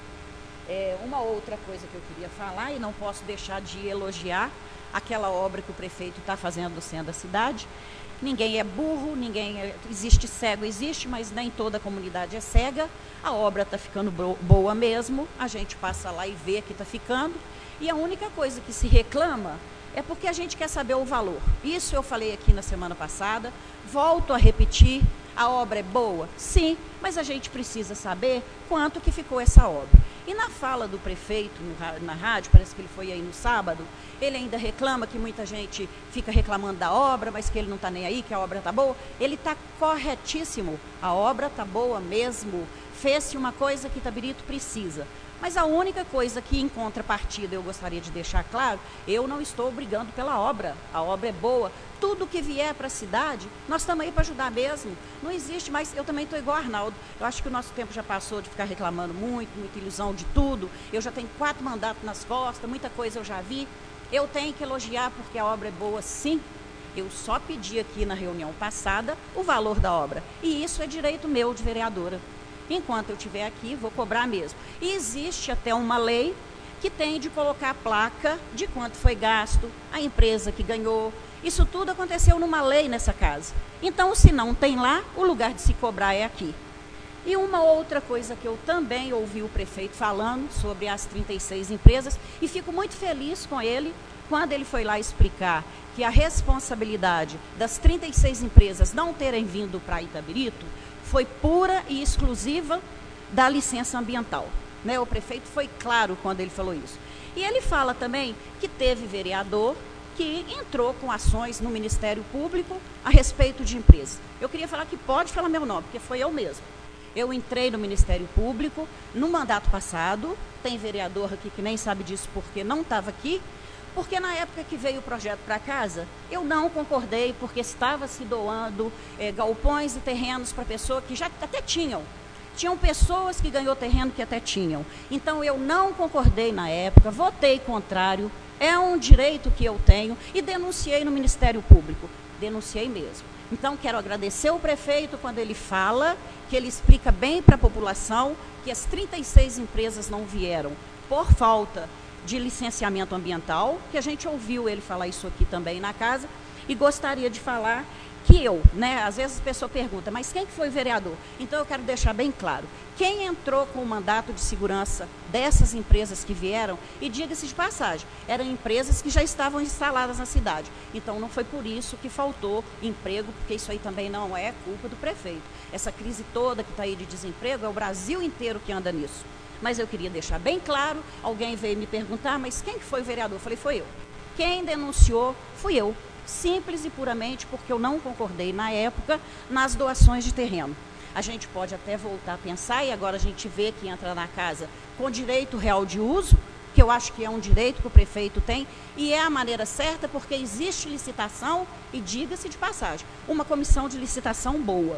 É, uma outra coisa que eu queria falar, e não posso deixar de elogiar aquela obra que o prefeito está fazendo no centro da cidade. Ninguém é burro, ninguém é, existe cego, existe, mas nem toda a comunidade é cega. A obra está ficando boa mesmo, a gente passa lá e vê que está ficando. E a única coisa que se reclama é porque a gente quer saber o valor. Isso eu falei aqui na semana passada, volto a repetir, a obra é boa? Sim, mas a gente precisa saber quanto que ficou essa obra. E na fala do prefeito no, na rádio, parece que ele foi aí no sábado, ele ainda reclama que muita gente fica reclamando da obra, mas que ele não está nem aí, que a obra está boa. Ele está corretíssimo, a obra está boa mesmo, fez-se uma coisa que Itabirito precisa. Mas a única coisa que em contrapartida eu gostaria de deixar claro, eu não estou brigando pela obra, a obra é boa, tudo que vier para a cidade, nós estamos aí para ajudar mesmo, não existe, mas eu também estou igual a Arnaldo, eu acho que o nosso tempo já passou de ficar reclamando muito, muita ilusão de tudo, eu já tenho quatro mandatos nas costas, muita coisa eu já vi, eu tenho que elogiar porque a obra é boa sim, eu só pedi aqui na reunião passada o valor da obra, e isso é direito meu de vereadora. Enquanto eu estiver aqui, vou cobrar mesmo. E existe até uma lei que tem de colocar a placa de quanto foi gasto, a empresa que ganhou. Isso tudo aconteceu numa lei nessa casa. Então, se não tem lá, o lugar de se cobrar é aqui. E uma outra coisa que eu também ouvi o prefeito falando sobre as trinta e seis empresas, e fico muito feliz com ele, quando ele foi lá explicar que a responsabilidade das trinta e seis empresas não terem vindo para Itabirito, foi pura e exclusiva da licença ambiental. Né? O prefeito foi claro quando ele falou isso. E ele fala também que teve vereador que entrou com ações no Ministério Público a respeito de empresas. Eu queria falar que pode falar meu nome, porque foi eu mesmo. Eu entrei no Ministério Público no mandato passado, tem vereador aqui que nem sabe disso porque não estava aqui, porque na época que veio o projeto para casa, eu não concordei, porque estava se doando é, galpões e terrenos para pessoas que já até tinham. Tinham pessoas que ganhou terreno que até tinham. Então, eu não concordei na época, votei contrário, é um direito que eu tenho e denunciei no Ministério Público. Denunciei mesmo. Então, quero agradecer o prefeito quando ele fala, que ele explica bem para a população que as trinta e seis empresas não vieram por falta de licenciamento ambiental, que a gente ouviu ele falar isso aqui também na casa, e gostaria de falar que eu, né, às vezes a pessoa pergunta, mas quem que foi o vereador? Então eu quero deixar bem claro, quem entrou com o mandato de segurança dessas empresas que vieram, e diga-se de passagem, eram empresas que já estavam instaladas na cidade, então não foi por isso que faltou emprego, porque isso aí também não é culpa do prefeito. Essa crise toda que está aí de desemprego, é o Brasil inteiro que anda nisso. Mas eu queria deixar bem claro, alguém veio me perguntar, mas quem que foi o vereador? Eu falei, foi eu. Quem denunciou fui eu, simples e puramente porque eu não concordei na época nas doações de terreno. A gente pode até voltar a pensar, e agora a gente vê que entra na casa com direito real de uso, que eu acho que é um direito que o prefeito tem, e é a maneira certa porque existe licitação, e diga-se de passagem, uma comissão de licitação boa.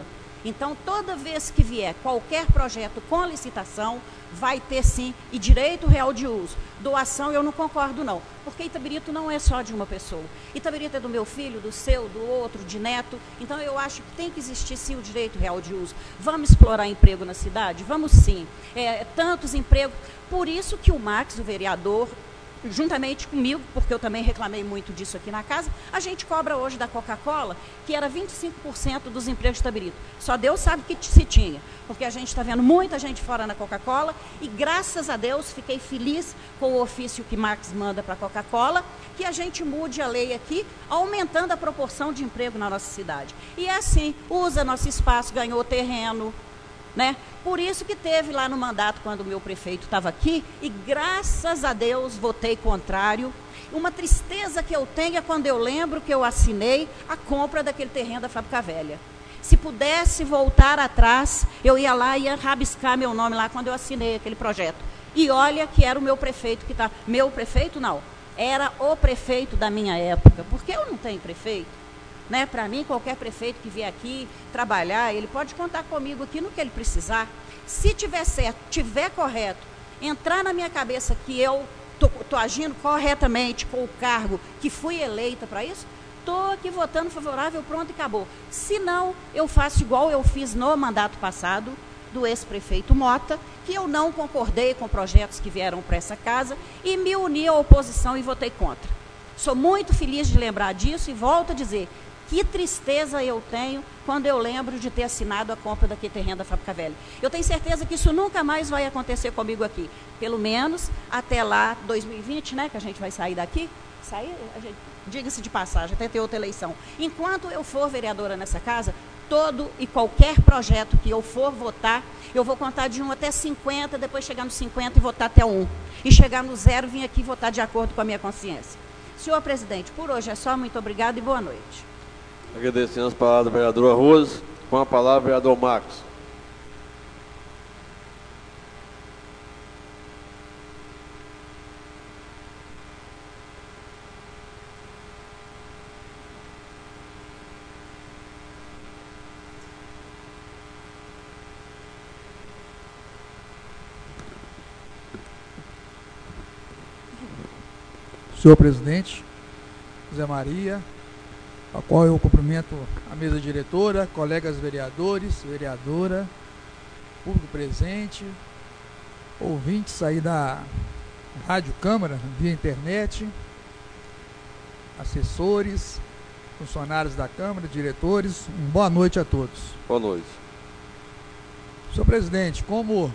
Então, toda vez que vier qualquer projeto com licitação, vai ter sim, e direito real de uso. Doação eu não concordo não, porque Itabirito não é só de uma pessoa. Itabirito é do meu filho, do seu, do outro, de neto. Então eu acho que tem que existir sim o direito real de uso. Vamos explorar emprego na cidade? Vamos sim. É, tantos empregos. Por isso que o Max, o vereador, juntamente comigo, porque eu também reclamei muito disso aqui na casa, a gente cobra hoje da Coca-Cola, que era vinte e cinco por cento dos empregos de Itabirito. Só Deus sabe que se tinha, porque a gente está vendo muita gente fora na Coca-Cola e, graças a Deus, fiquei feliz com o ofício que Max manda para a Coca-Cola, que a gente mude a lei aqui, aumentando a proporção de emprego na nossa cidade. E é assim, usa nosso espaço, ganhou terreno, né? Por isso que teve lá no mandato, quando o meu prefeito estava aqui, e graças a Deus votei contrário. Uma tristeza que eu tenho é quando eu lembro que eu assinei a compra daquele terreno da Fábrica Velha. Se pudesse voltar atrás, eu ia lá e ia rabiscar meu nome lá quando eu assinei aquele projeto. E olha que era o meu prefeito que está... Meu prefeito não, era o prefeito da minha época, porque eu não tenho prefeito. Né? Para mim, qualquer prefeito que vier aqui trabalhar, ele pode contar comigo aqui no que ele precisar. Se tiver certo, tiver correto, entrar na minha cabeça que eu estou agindo corretamente com o cargo que fui eleita para isso, estou aqui votando favorável, pronto e acabou. Se não, eu faço igual eu fiz no mandato passado, do ex-prefeito Mota, que eu não concordei com projetos que vieram para essa casa e me uni à oposição e votei contra. Sou muito feliz de lembrar disso e volto a dizer, que tristeza eu tenho quando eu lembro de ter assinado a compra daquele terreno da Fábrica Velha. Eu tenho certeza que isso nunca mais vai acontecer comigo aqui. Pelo menos até lá, dois mil e vinte, né, que a gente vai sair daqui. Sair, diga-se de passagem, até ter outra eleição. Enquanto eu for vereadora nessa casa, todo e qualquer projeto que eu for votar, eu vou contar de um até cinquenta, depois chegar no cinquenta e votar até um. E chegar no zero, vim aqui votar de acordo com a minha consciência. Senhor presidente, por hoje é só. Muito obrigado e boa noite. Agradecendo as palavras da vereadora Rose. Com a palavra, o vereador Marcos. Senhor presidente, Zé Maria, a qual eu cumprimento a mesa diretora, colegas vereadores, vereadora, público presente, ouvintes aí da Rádio Câmara, via internet, assessores, funcionários da Câmara, diretores, uma boa noite a todos. Boa noite. Senhor presidente, como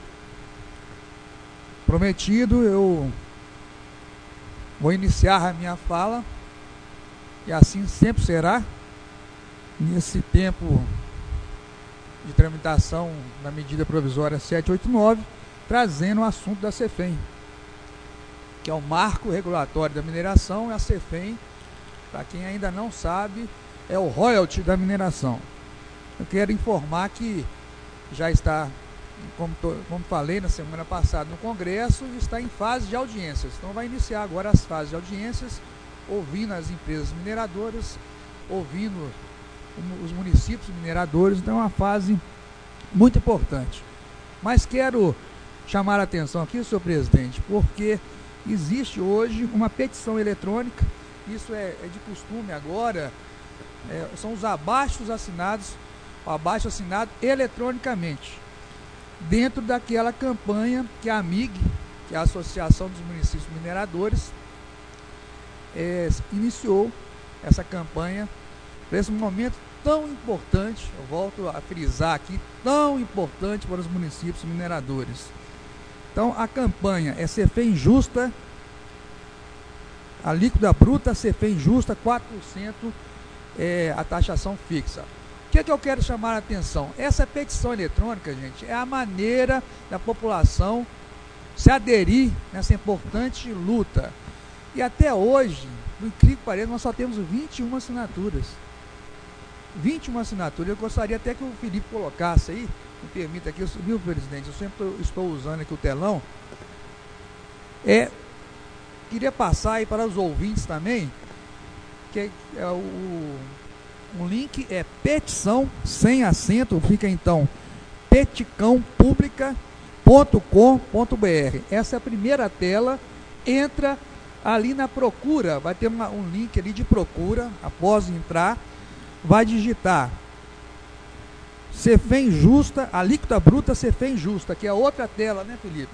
prometido, eu vou iniciar a minha fala, e assim sempre será, nesse tempo de tramitação da medida provisória setecentos e oitenta e nove, trazendo o assunto da CEFEM, que é o marco regulatório da mineração. E a CEFEM, para quem ainda não sabe, é o royalty da mineração. Eu quero informar que já está, como, tô, como falei na semana passada no Congresso, está em fase de audiências. Então vai iniciar agora as fases de audiências, ouvindo as empresas mineradoras, ouvindo os municípios mineradores. Então é uma fase muito importante. Mas quero chamar a atenção aqui, senhor presidente, porque existe hoje uma petição eletrônica, isso é, é de costume agora, é, são os abaixos assinados, o abaixo assinado eletronicamente, dentro daquela campanha que a AMIG, que é a Associação dos Municípios Mineradores, é, iniciou essa campanha para esse momento tão importante, eu volto a frisar aqui, tão importante para os municípios mineradores. Então a campanha é CEFEM justa, a alíquota bruta, CEFEM justa, quatro por cento é a taxação fixa. O que é que eu quero chamar a atenção? Essa petição eletrônica, gente, é a maneira da população se aderir nessa importante luta. E até hoje, no incrível que pareça, nós só temos vinte e uma assinaturas. vinte e uma assinaturas. Eu gostaria até que o Felipe colocasse aí, me permita aqui, viu, presidente? Eu sempre tô, estou usando aqui o telão. É, queria passar aí para os ouvintes também, que é, é o, um link é petição, sem acento, fica então peticão pública ponto com ponto br. Essa é a primeira tela, entra ali na procura, vai ter uma, um link ali de procura, após entrar, vai digitar Cefem Justa, alíquota bruta Cefem Justa, que é outra tela, né, Felipe?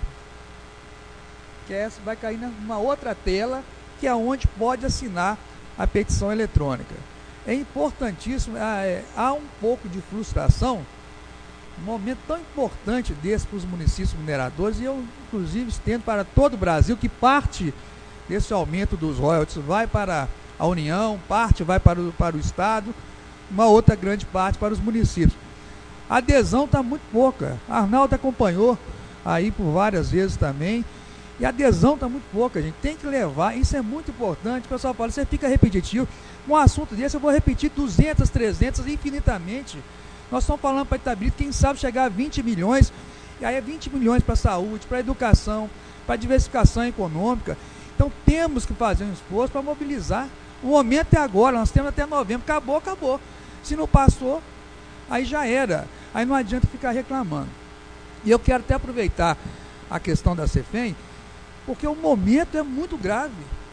Que essa vai cair numa outra tela, que é onde pode assinar a petição eletrônica. É importantíssimo, há um pouco de frustração, um momento tão importante desse para os municípios mineradores, e eu, inclusive, estendo para todo o Brasil, que parte desse aumento dos royalties vai para a União, parte vai para o, para o Estado, uma outra grande parte para os municípios. A adesão está muito pouca. Arnaldo acompanhou aí por várias vezes também, e a adesão está muito pouca, gente. Tem que levar, isso é muito importante. O pessoal fala, você fica repetitivo. Um assunto desse eu vou repetir duzentas, trezentas, infinitamente. Nós estamos falando para Itabirito, quem sabe chegar a vinte milhões, e aí é vinte milhões para a saúde, para a educação, para a diversificação econômica. Então temos que fazer um esforço para mobilizar. O momento é agora, nós temos até novembro, acabou, acabou. Se não passou, aí já era. Aí não adianta ficar reclamando. E eu quero até aproveitar a questão da Cefem, porque o momento é muito grave.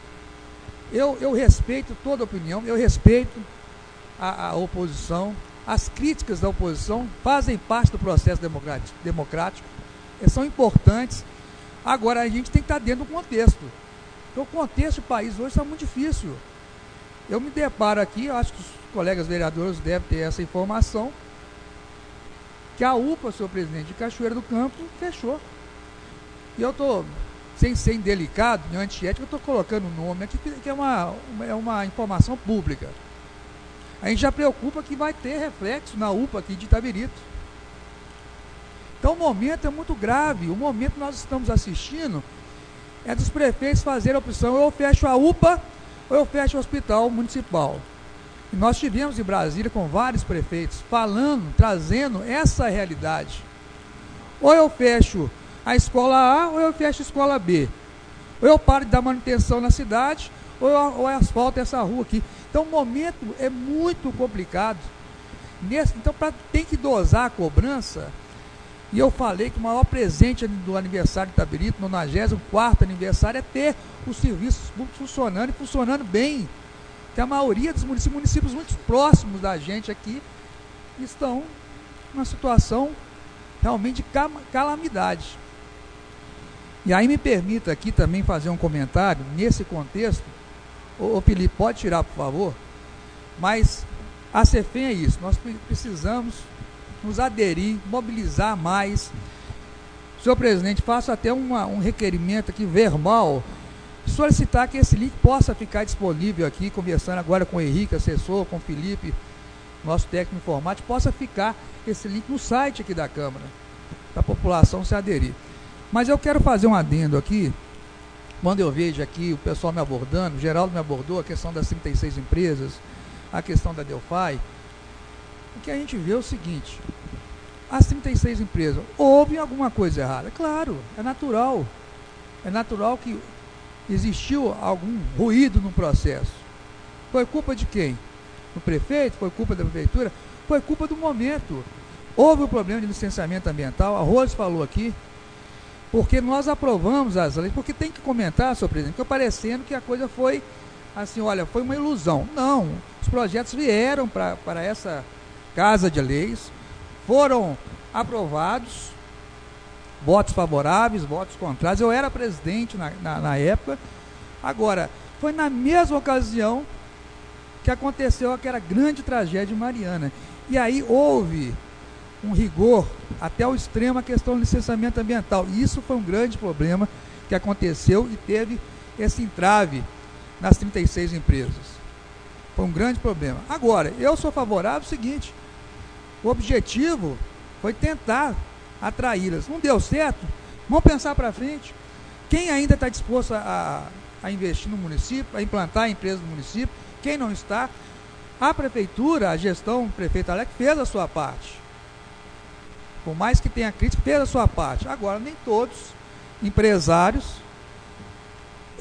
Eu, eu respeito toda a opinião, eu respeito a, a oposição, as críticas da oposição fazem parte do processo democrático, democrático, são importantes. Agora a gente tem que estar dentro do contexto, porque o contexto do país hoje está muito difícil. Eu me deparo aqui, eu acho que os colegas vereadores devem ter essa informação, que a U P A, senhor presidente, de Cachoeira do Campo, fechou. E eu estou, sem ser indelicado, antiético, eu estou colocando o nome aqui, que é uma, uma, é uma informação pública. A gente já preocupa que vai ter reflexo na U P A aqui de Itabirito. Então o momento é muito grave. O momento que nós estamos assistindo é dos prefeitos fazerem a opção, ou eu fecho a U P A, ou eu fecho o hospital municipal. E nós tivemos em Brasília com vários prefeitos falando, trazendo essa realidade. Ou eu fecho a escola A, ou eu fecho a escola B. Ou eu paro de dar manutenção na cidade, ou eu, ou eu asfalto essa rua aqui. Então o momento é muito complicado. Nesse, então pra, tem que dosar a cobrança. E eu falei que o maior presente do aniversário de Itabirito, no nonagésimo quarto aniversário, é ter os serviços públicos funcionando e funcionando bem. Que a maioria dos municípios, municípios muito próximos da gente aqui, estão numa situação realmente de calamidade. E aí me permita aqui também fazer um comentário nesse contexto. Ô, ô Felipe, pode tirar, por favor? Mas a Cefem é isso, nós precisamos nos aderir, mobilizar mais. Senhor presidente, faço até uma, um requerimento aqui verbal, solicitar que esse link possa ficar disponível aqui, conversando agora com o Henrique, assessor, com o Felipe, nosso técnico informático, possa ficar esse link no site aqui da Câmara, para a população se aderir. Mas eu quero fazer um adendo aqui, quando eu vejo aqui o pessoal me abordando, o Geraldo me abordou, a questão das trinta e seis empresas, a questão da Delphi, o que a gente vê é o seguinte, as trinta e seis empresas, houve alguma coisa errada? Claro, é natural, é natural que existiu algum ruído no processo. Foi culpa de quem? Do prefeito? Foi culpa da prefeitura? Foi culpa do momento. Houve um problema de licenciamento ambiental, a Rose falou aqui, porque nós aprovamos as leis, porque tem que comentar, senhor presidente, que parecendo que a coisa foi assim, olha, foi uma ilusão. Não, os projetos vieram para para essa casa de leis, foram aprovados, votos favoráveis, votos contrários. Eu era presidente na, na, na época. Agora, foi na mesma ocasião que aconteceu aquela grande tragédia de Mariana. E aí houve um rigor até o extremo a questão do licenciamento ambiental. E isso foi um grande problema que aconteceu e teve esse entrave nas trinta e seis empresas. Foi um grande problema. Agora, eu sou favorável ao seguinte, o objetivo foi tentar atraí-las. Não deu certo? Vamos pensar para frente. Quem ainda está disposto a, a investir no município, a implantar a empresa no município? Quem não está? A prefeitura, a gestão do prefeito Alex fez a sua parte. Por mais que tenha crítica, fez a sua parte. Agora, nem todos empresários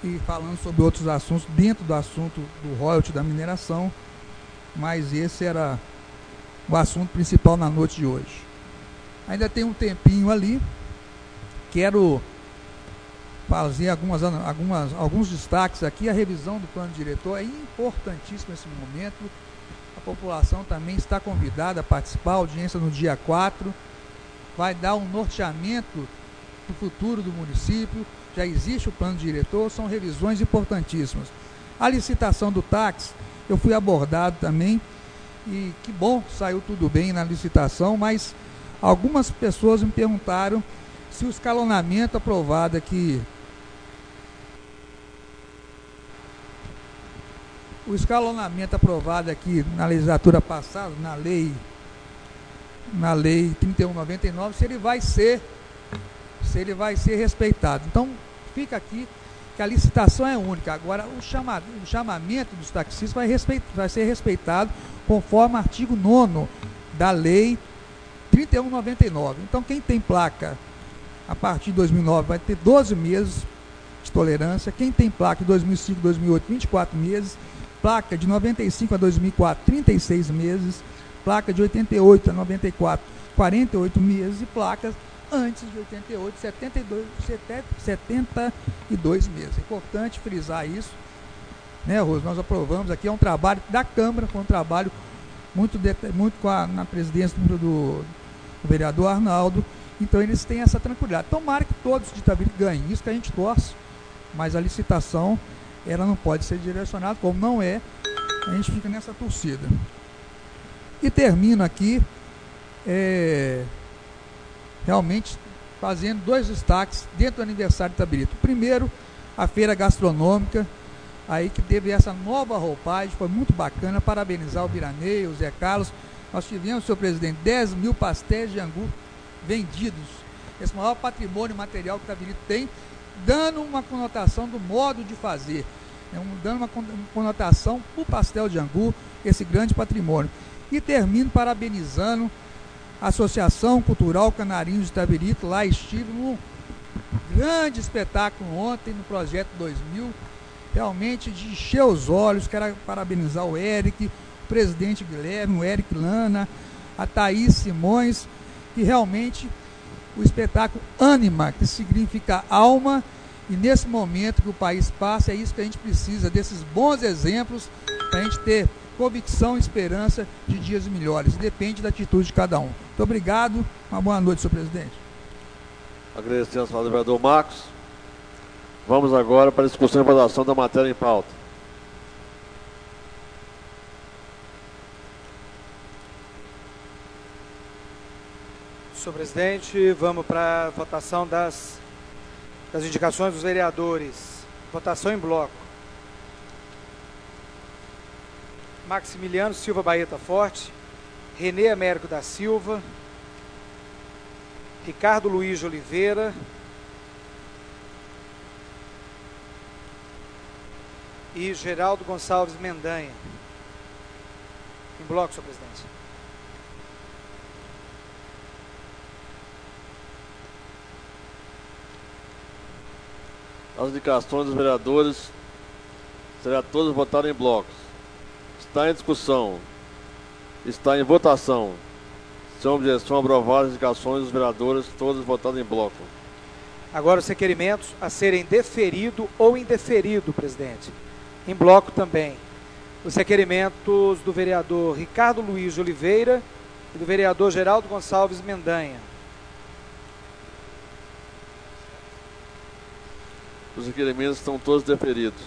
e falando sobre outros assuntos dentro do assunto do royalty da mineração, mas esse era o assunto principal na noite de hoje. Ainda tem um tempinho ali, quero fazer algumas, algumas, alguns destaques aqui. A revisão do plano diretor é importantíssima nesse momento. A população também está convidada a participar, a audiência no dia quatro, vai dar um norteamento do futuro do município. Já existe o plano diretor, são revisões importantíssimas. A licitação do táxi, eu fui abordado também, e que bom, saiu tudo bem na licitação, mas algumas pessoas me perguntaram se o escalonamento aprovado aqui, o escalonamento aprovado aqui na legislatura passada, na lei, na lei trinta e um noventa e nove, se ele vai ser se ele vai ser respeitado. Então, fica aqui que a licitação é única. Agora, o, chama, o chamamento dos taxistas vai, respeit, vai ser respeitado conforme o artigo nono da lei trinta e um noventa e nove. Então, quem tem placa a partir de dois mil e nove vai ter doze meses de tolerância. Quem tem placa de dois mil e cinco, dois mil e oito, vinte e quatro meses. Placa de noventa e cinco a dois mil e quatro, trinta e seis meses. Placa de oitenta e oito a noventa e quatro, quarenta e oito meses. E placas antes de oitenta e oito, setenta e dois, setenta e dois meses. É importante frisar isso, né, Rose? Nós aprovamos aqui, é um trabalho da Câmara, foi um trabalho muito, de, muito com a, na presidência do, do vereador Arnaldo, então eles têm essa tranquilidade. Tomara que todos de Itabira ganhem, isso que a gente torce, mas a licitação, ela não pode ser direcionada, como não é, a gente fica nessa torcida. E termino aqui, é... realmente fazendo dois destaques dentro do aniversário de Itabirito. Primeiro, a feira gastronômica, aí que teve essa nova roupagem, foi muito bacana, parabenizar o Biranei, o Zé Carlos. Nós tivemos, senhor presidente, dez mil pastéis de angu vendidos, esse maior patrimônio material que Itabirito tem, dando uma conotação do modo de fazer, né, um, dando uma conotação para o pastel de angu, esse grande patrimônio. E termino parabenizando a Associação Cultural Canarinhos de Itabirito. Lá estive num grande espetáculo ontem no Projeto dois mil, realmente de encher os olhos. Quero parabenizar o Eric, o presidente Guilherme, o Eric Lana, a Thaís Simões, que realmente o espetáculo anima, que significa alma, e nesse momento que o país passa, é isso que a gente precisa, desses bons exemplos, para a gente ter convicção e esperança de dias melhores. Depende da atitude de cada um. Muito obrigado. Uma boa noite, senhor presidente. Agradecemos ao vereador Marcos. Vamos agora para a discussão e votação da matéria em pauta. Senhor presidente, vamos para a votação das, das indicações dos vereadores. Votação em bloco. Maximiliano Silva Baeta Forte, Renê Américo da Silva, Ricardo Luiz de Oliveira, e Geraldo Gonçalves Mendanha. Em bloco, senhor presidente. As indicações dos vereadores serão todas votadas em blocos. Está em discussão. Está em votação. Sem objeção, aprovadas as indicações dos vereadores, todas votadas em bloco. Agora os requerimentos a serem deferido ou indeferido, presidente. Em bloco também. Os requerimentos do vereador Ricardo Luiz de Oliveira e do vereador Geraldo Gonçalves Mendanha. Os requerimentos estão todos deferidos.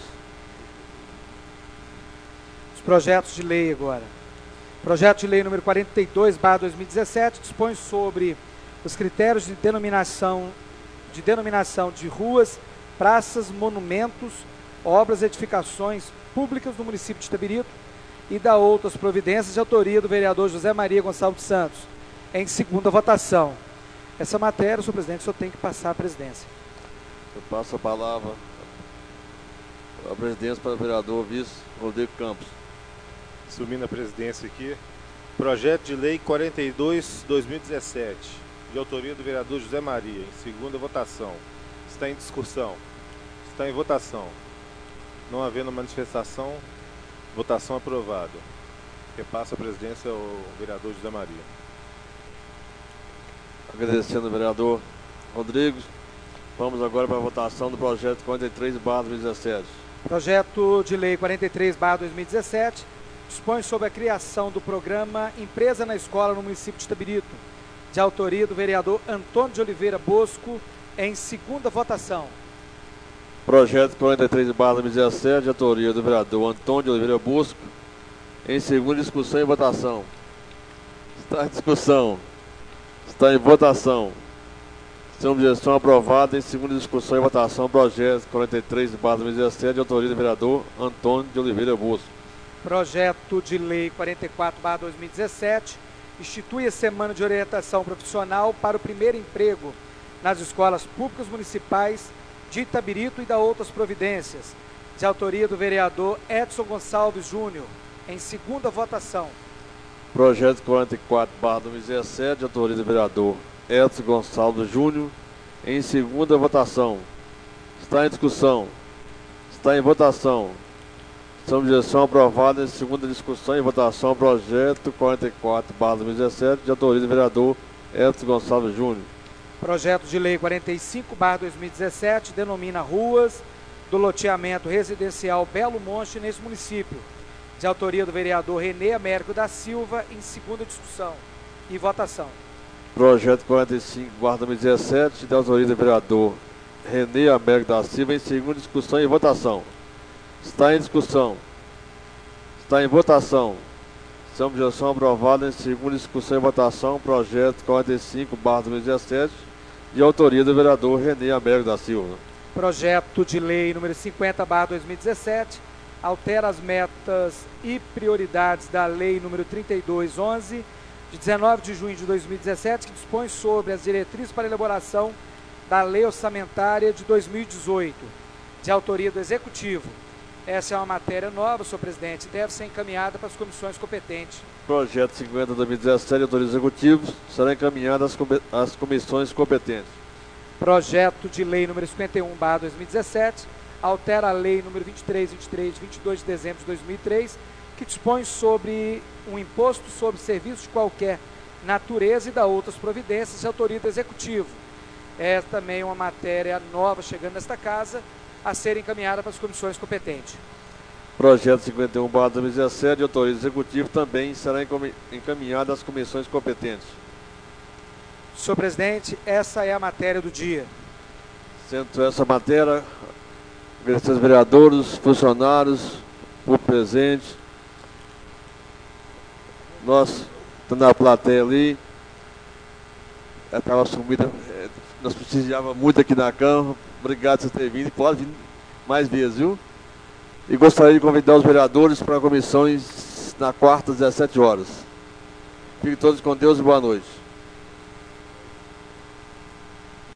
Projetos de lei agora. Projeto de lei número quarenta e dois barra dois mil e dezessete dispõe sobre os critérios de denominação de denominação de ruas, praças, monumentos, obras e edificações públicas do município de Itabirito e da outras providências de autoria do vereador José Maria Gonçalves Santos, em segunda votação. Essa matéria, senhor presidente, só tem que passar à presidência. Eu passo a palavra a presidência para o vereador vice Rodrigo Campos. Assumindo a presidência aqui, projeto de lei quarenta e dois barra dois mil e dezessete, de autoria do vereador José Maria, em segunda votação. Está em discussão. Está em votação. Não havendo manifestação, votação aprovada. Repassa a presidência ao vereador José Maria. Agradecendo ao vereador Rodrigo. Vamos agora para a votação do projeto quarenta e três barra dois mil e dezessete. Projeto de lei quarenta e três barra dois mil e dezessete dispõe sobre a criação do programa Empresa na Escola no município de Itabirito, de autoria do vereador Antônio de Oliveira Bosco, em segunda votação. Projeto quarenta e três barra dois mil e dezessete, de autoria do vereador Antônio de Oliveira Bosco, em segunda discussão e votação. Está em discussão. Está em votação. Sem objeção, aprovada em segunda discussão e votação. Projeto quarenta e três barra dois mil e dezessete, de autoria do vereador Antônio de Oliveira Bosco. Projeto de lei quarenta e quatro barra dois mil e dezessete institui a Semana de Orientação Profissional para o Primeiro Emprego nas escolas públicas municipais de Itabirito e da outras providências, de autoria do vereador Edson Gonçalves Júnior, em segunda votação. Projeto quarenta e quatro barra dois mil e dezessete, de autoria do vereador Edson Gonçalves Júnior, em segunda votação. Está em discussão. Está em votação. Sem objeção, aprovada em segunda discussão e votação. Projeto quarenta e quatro barra dois mil e dezessete, de autoria do vereador Edson Gonçalves Júnior. Projeto de lei quarenta e cinco barra dois mil e dezessete denomina ruas do loteamento residencial Belo Monte nesse município, de autoria do vereador Renê Américo da Silva, em segunda discussão e votação. Projeto quarenta e cinco barra dois mil e dezessete, de autoria do vereador Renê Américo da Silva, em segunda discussão e votação. Está em discussão. Está em votação. Sem objeção, aprovada em segunda discussão e votação. Projeto quarenta e cinco barra dois mil e dezessete, de autoria do vereador Renê Américo da Silva. Projeto de lei número cinquenta barra dois mil e dezessete altera as metas e prioridades da lei número trinta e dois onze, de dezenove de junho de dois mil e dezessete, que dispõe sobre as diretrizes para a elaboração da lei orçamentária de dois mil e dezoito, de autoria do Executivo. Essa é uma matéria nova, senhor presidente, deve ser encaminhada para as comissões competentes. Projeto cinquenta barra dois mil e dezessete, de autoria do Executivo, será encaminhado às, com às comissões competentes. Projeto de lei número cinquenta e um barra dois mil e dezessete altera a lei número vinte e três, vinte e três, de vinte e dois de dezembro de dois mil e três, que dispõe sobre um imposto sobre serviços de qualquer natureza e da outras providências de autoria do Executivo. É também uma matéria nova chegando nesta casa, a ser encaminhada para as comissões competentes. Projeto cinquenta e um barra dois mil e dezessete, de autoria do Executivo, também será encaminhado às comissões competentes. Senhor presidente, essa é a matéria do dia. Sendo essa matéria, agradecer aos vereadores, funcionários, por presente. Nós, estamos na plateia ali, estava sumida, nós precisávamos muito aqui na Câmara. Obrigado por ter vindo e pode vir mais vezes, viu? E gostaria de convidar os vereadores para comissões na quarta, às dezessete horas. Fiquem todos com Deus e boa noite.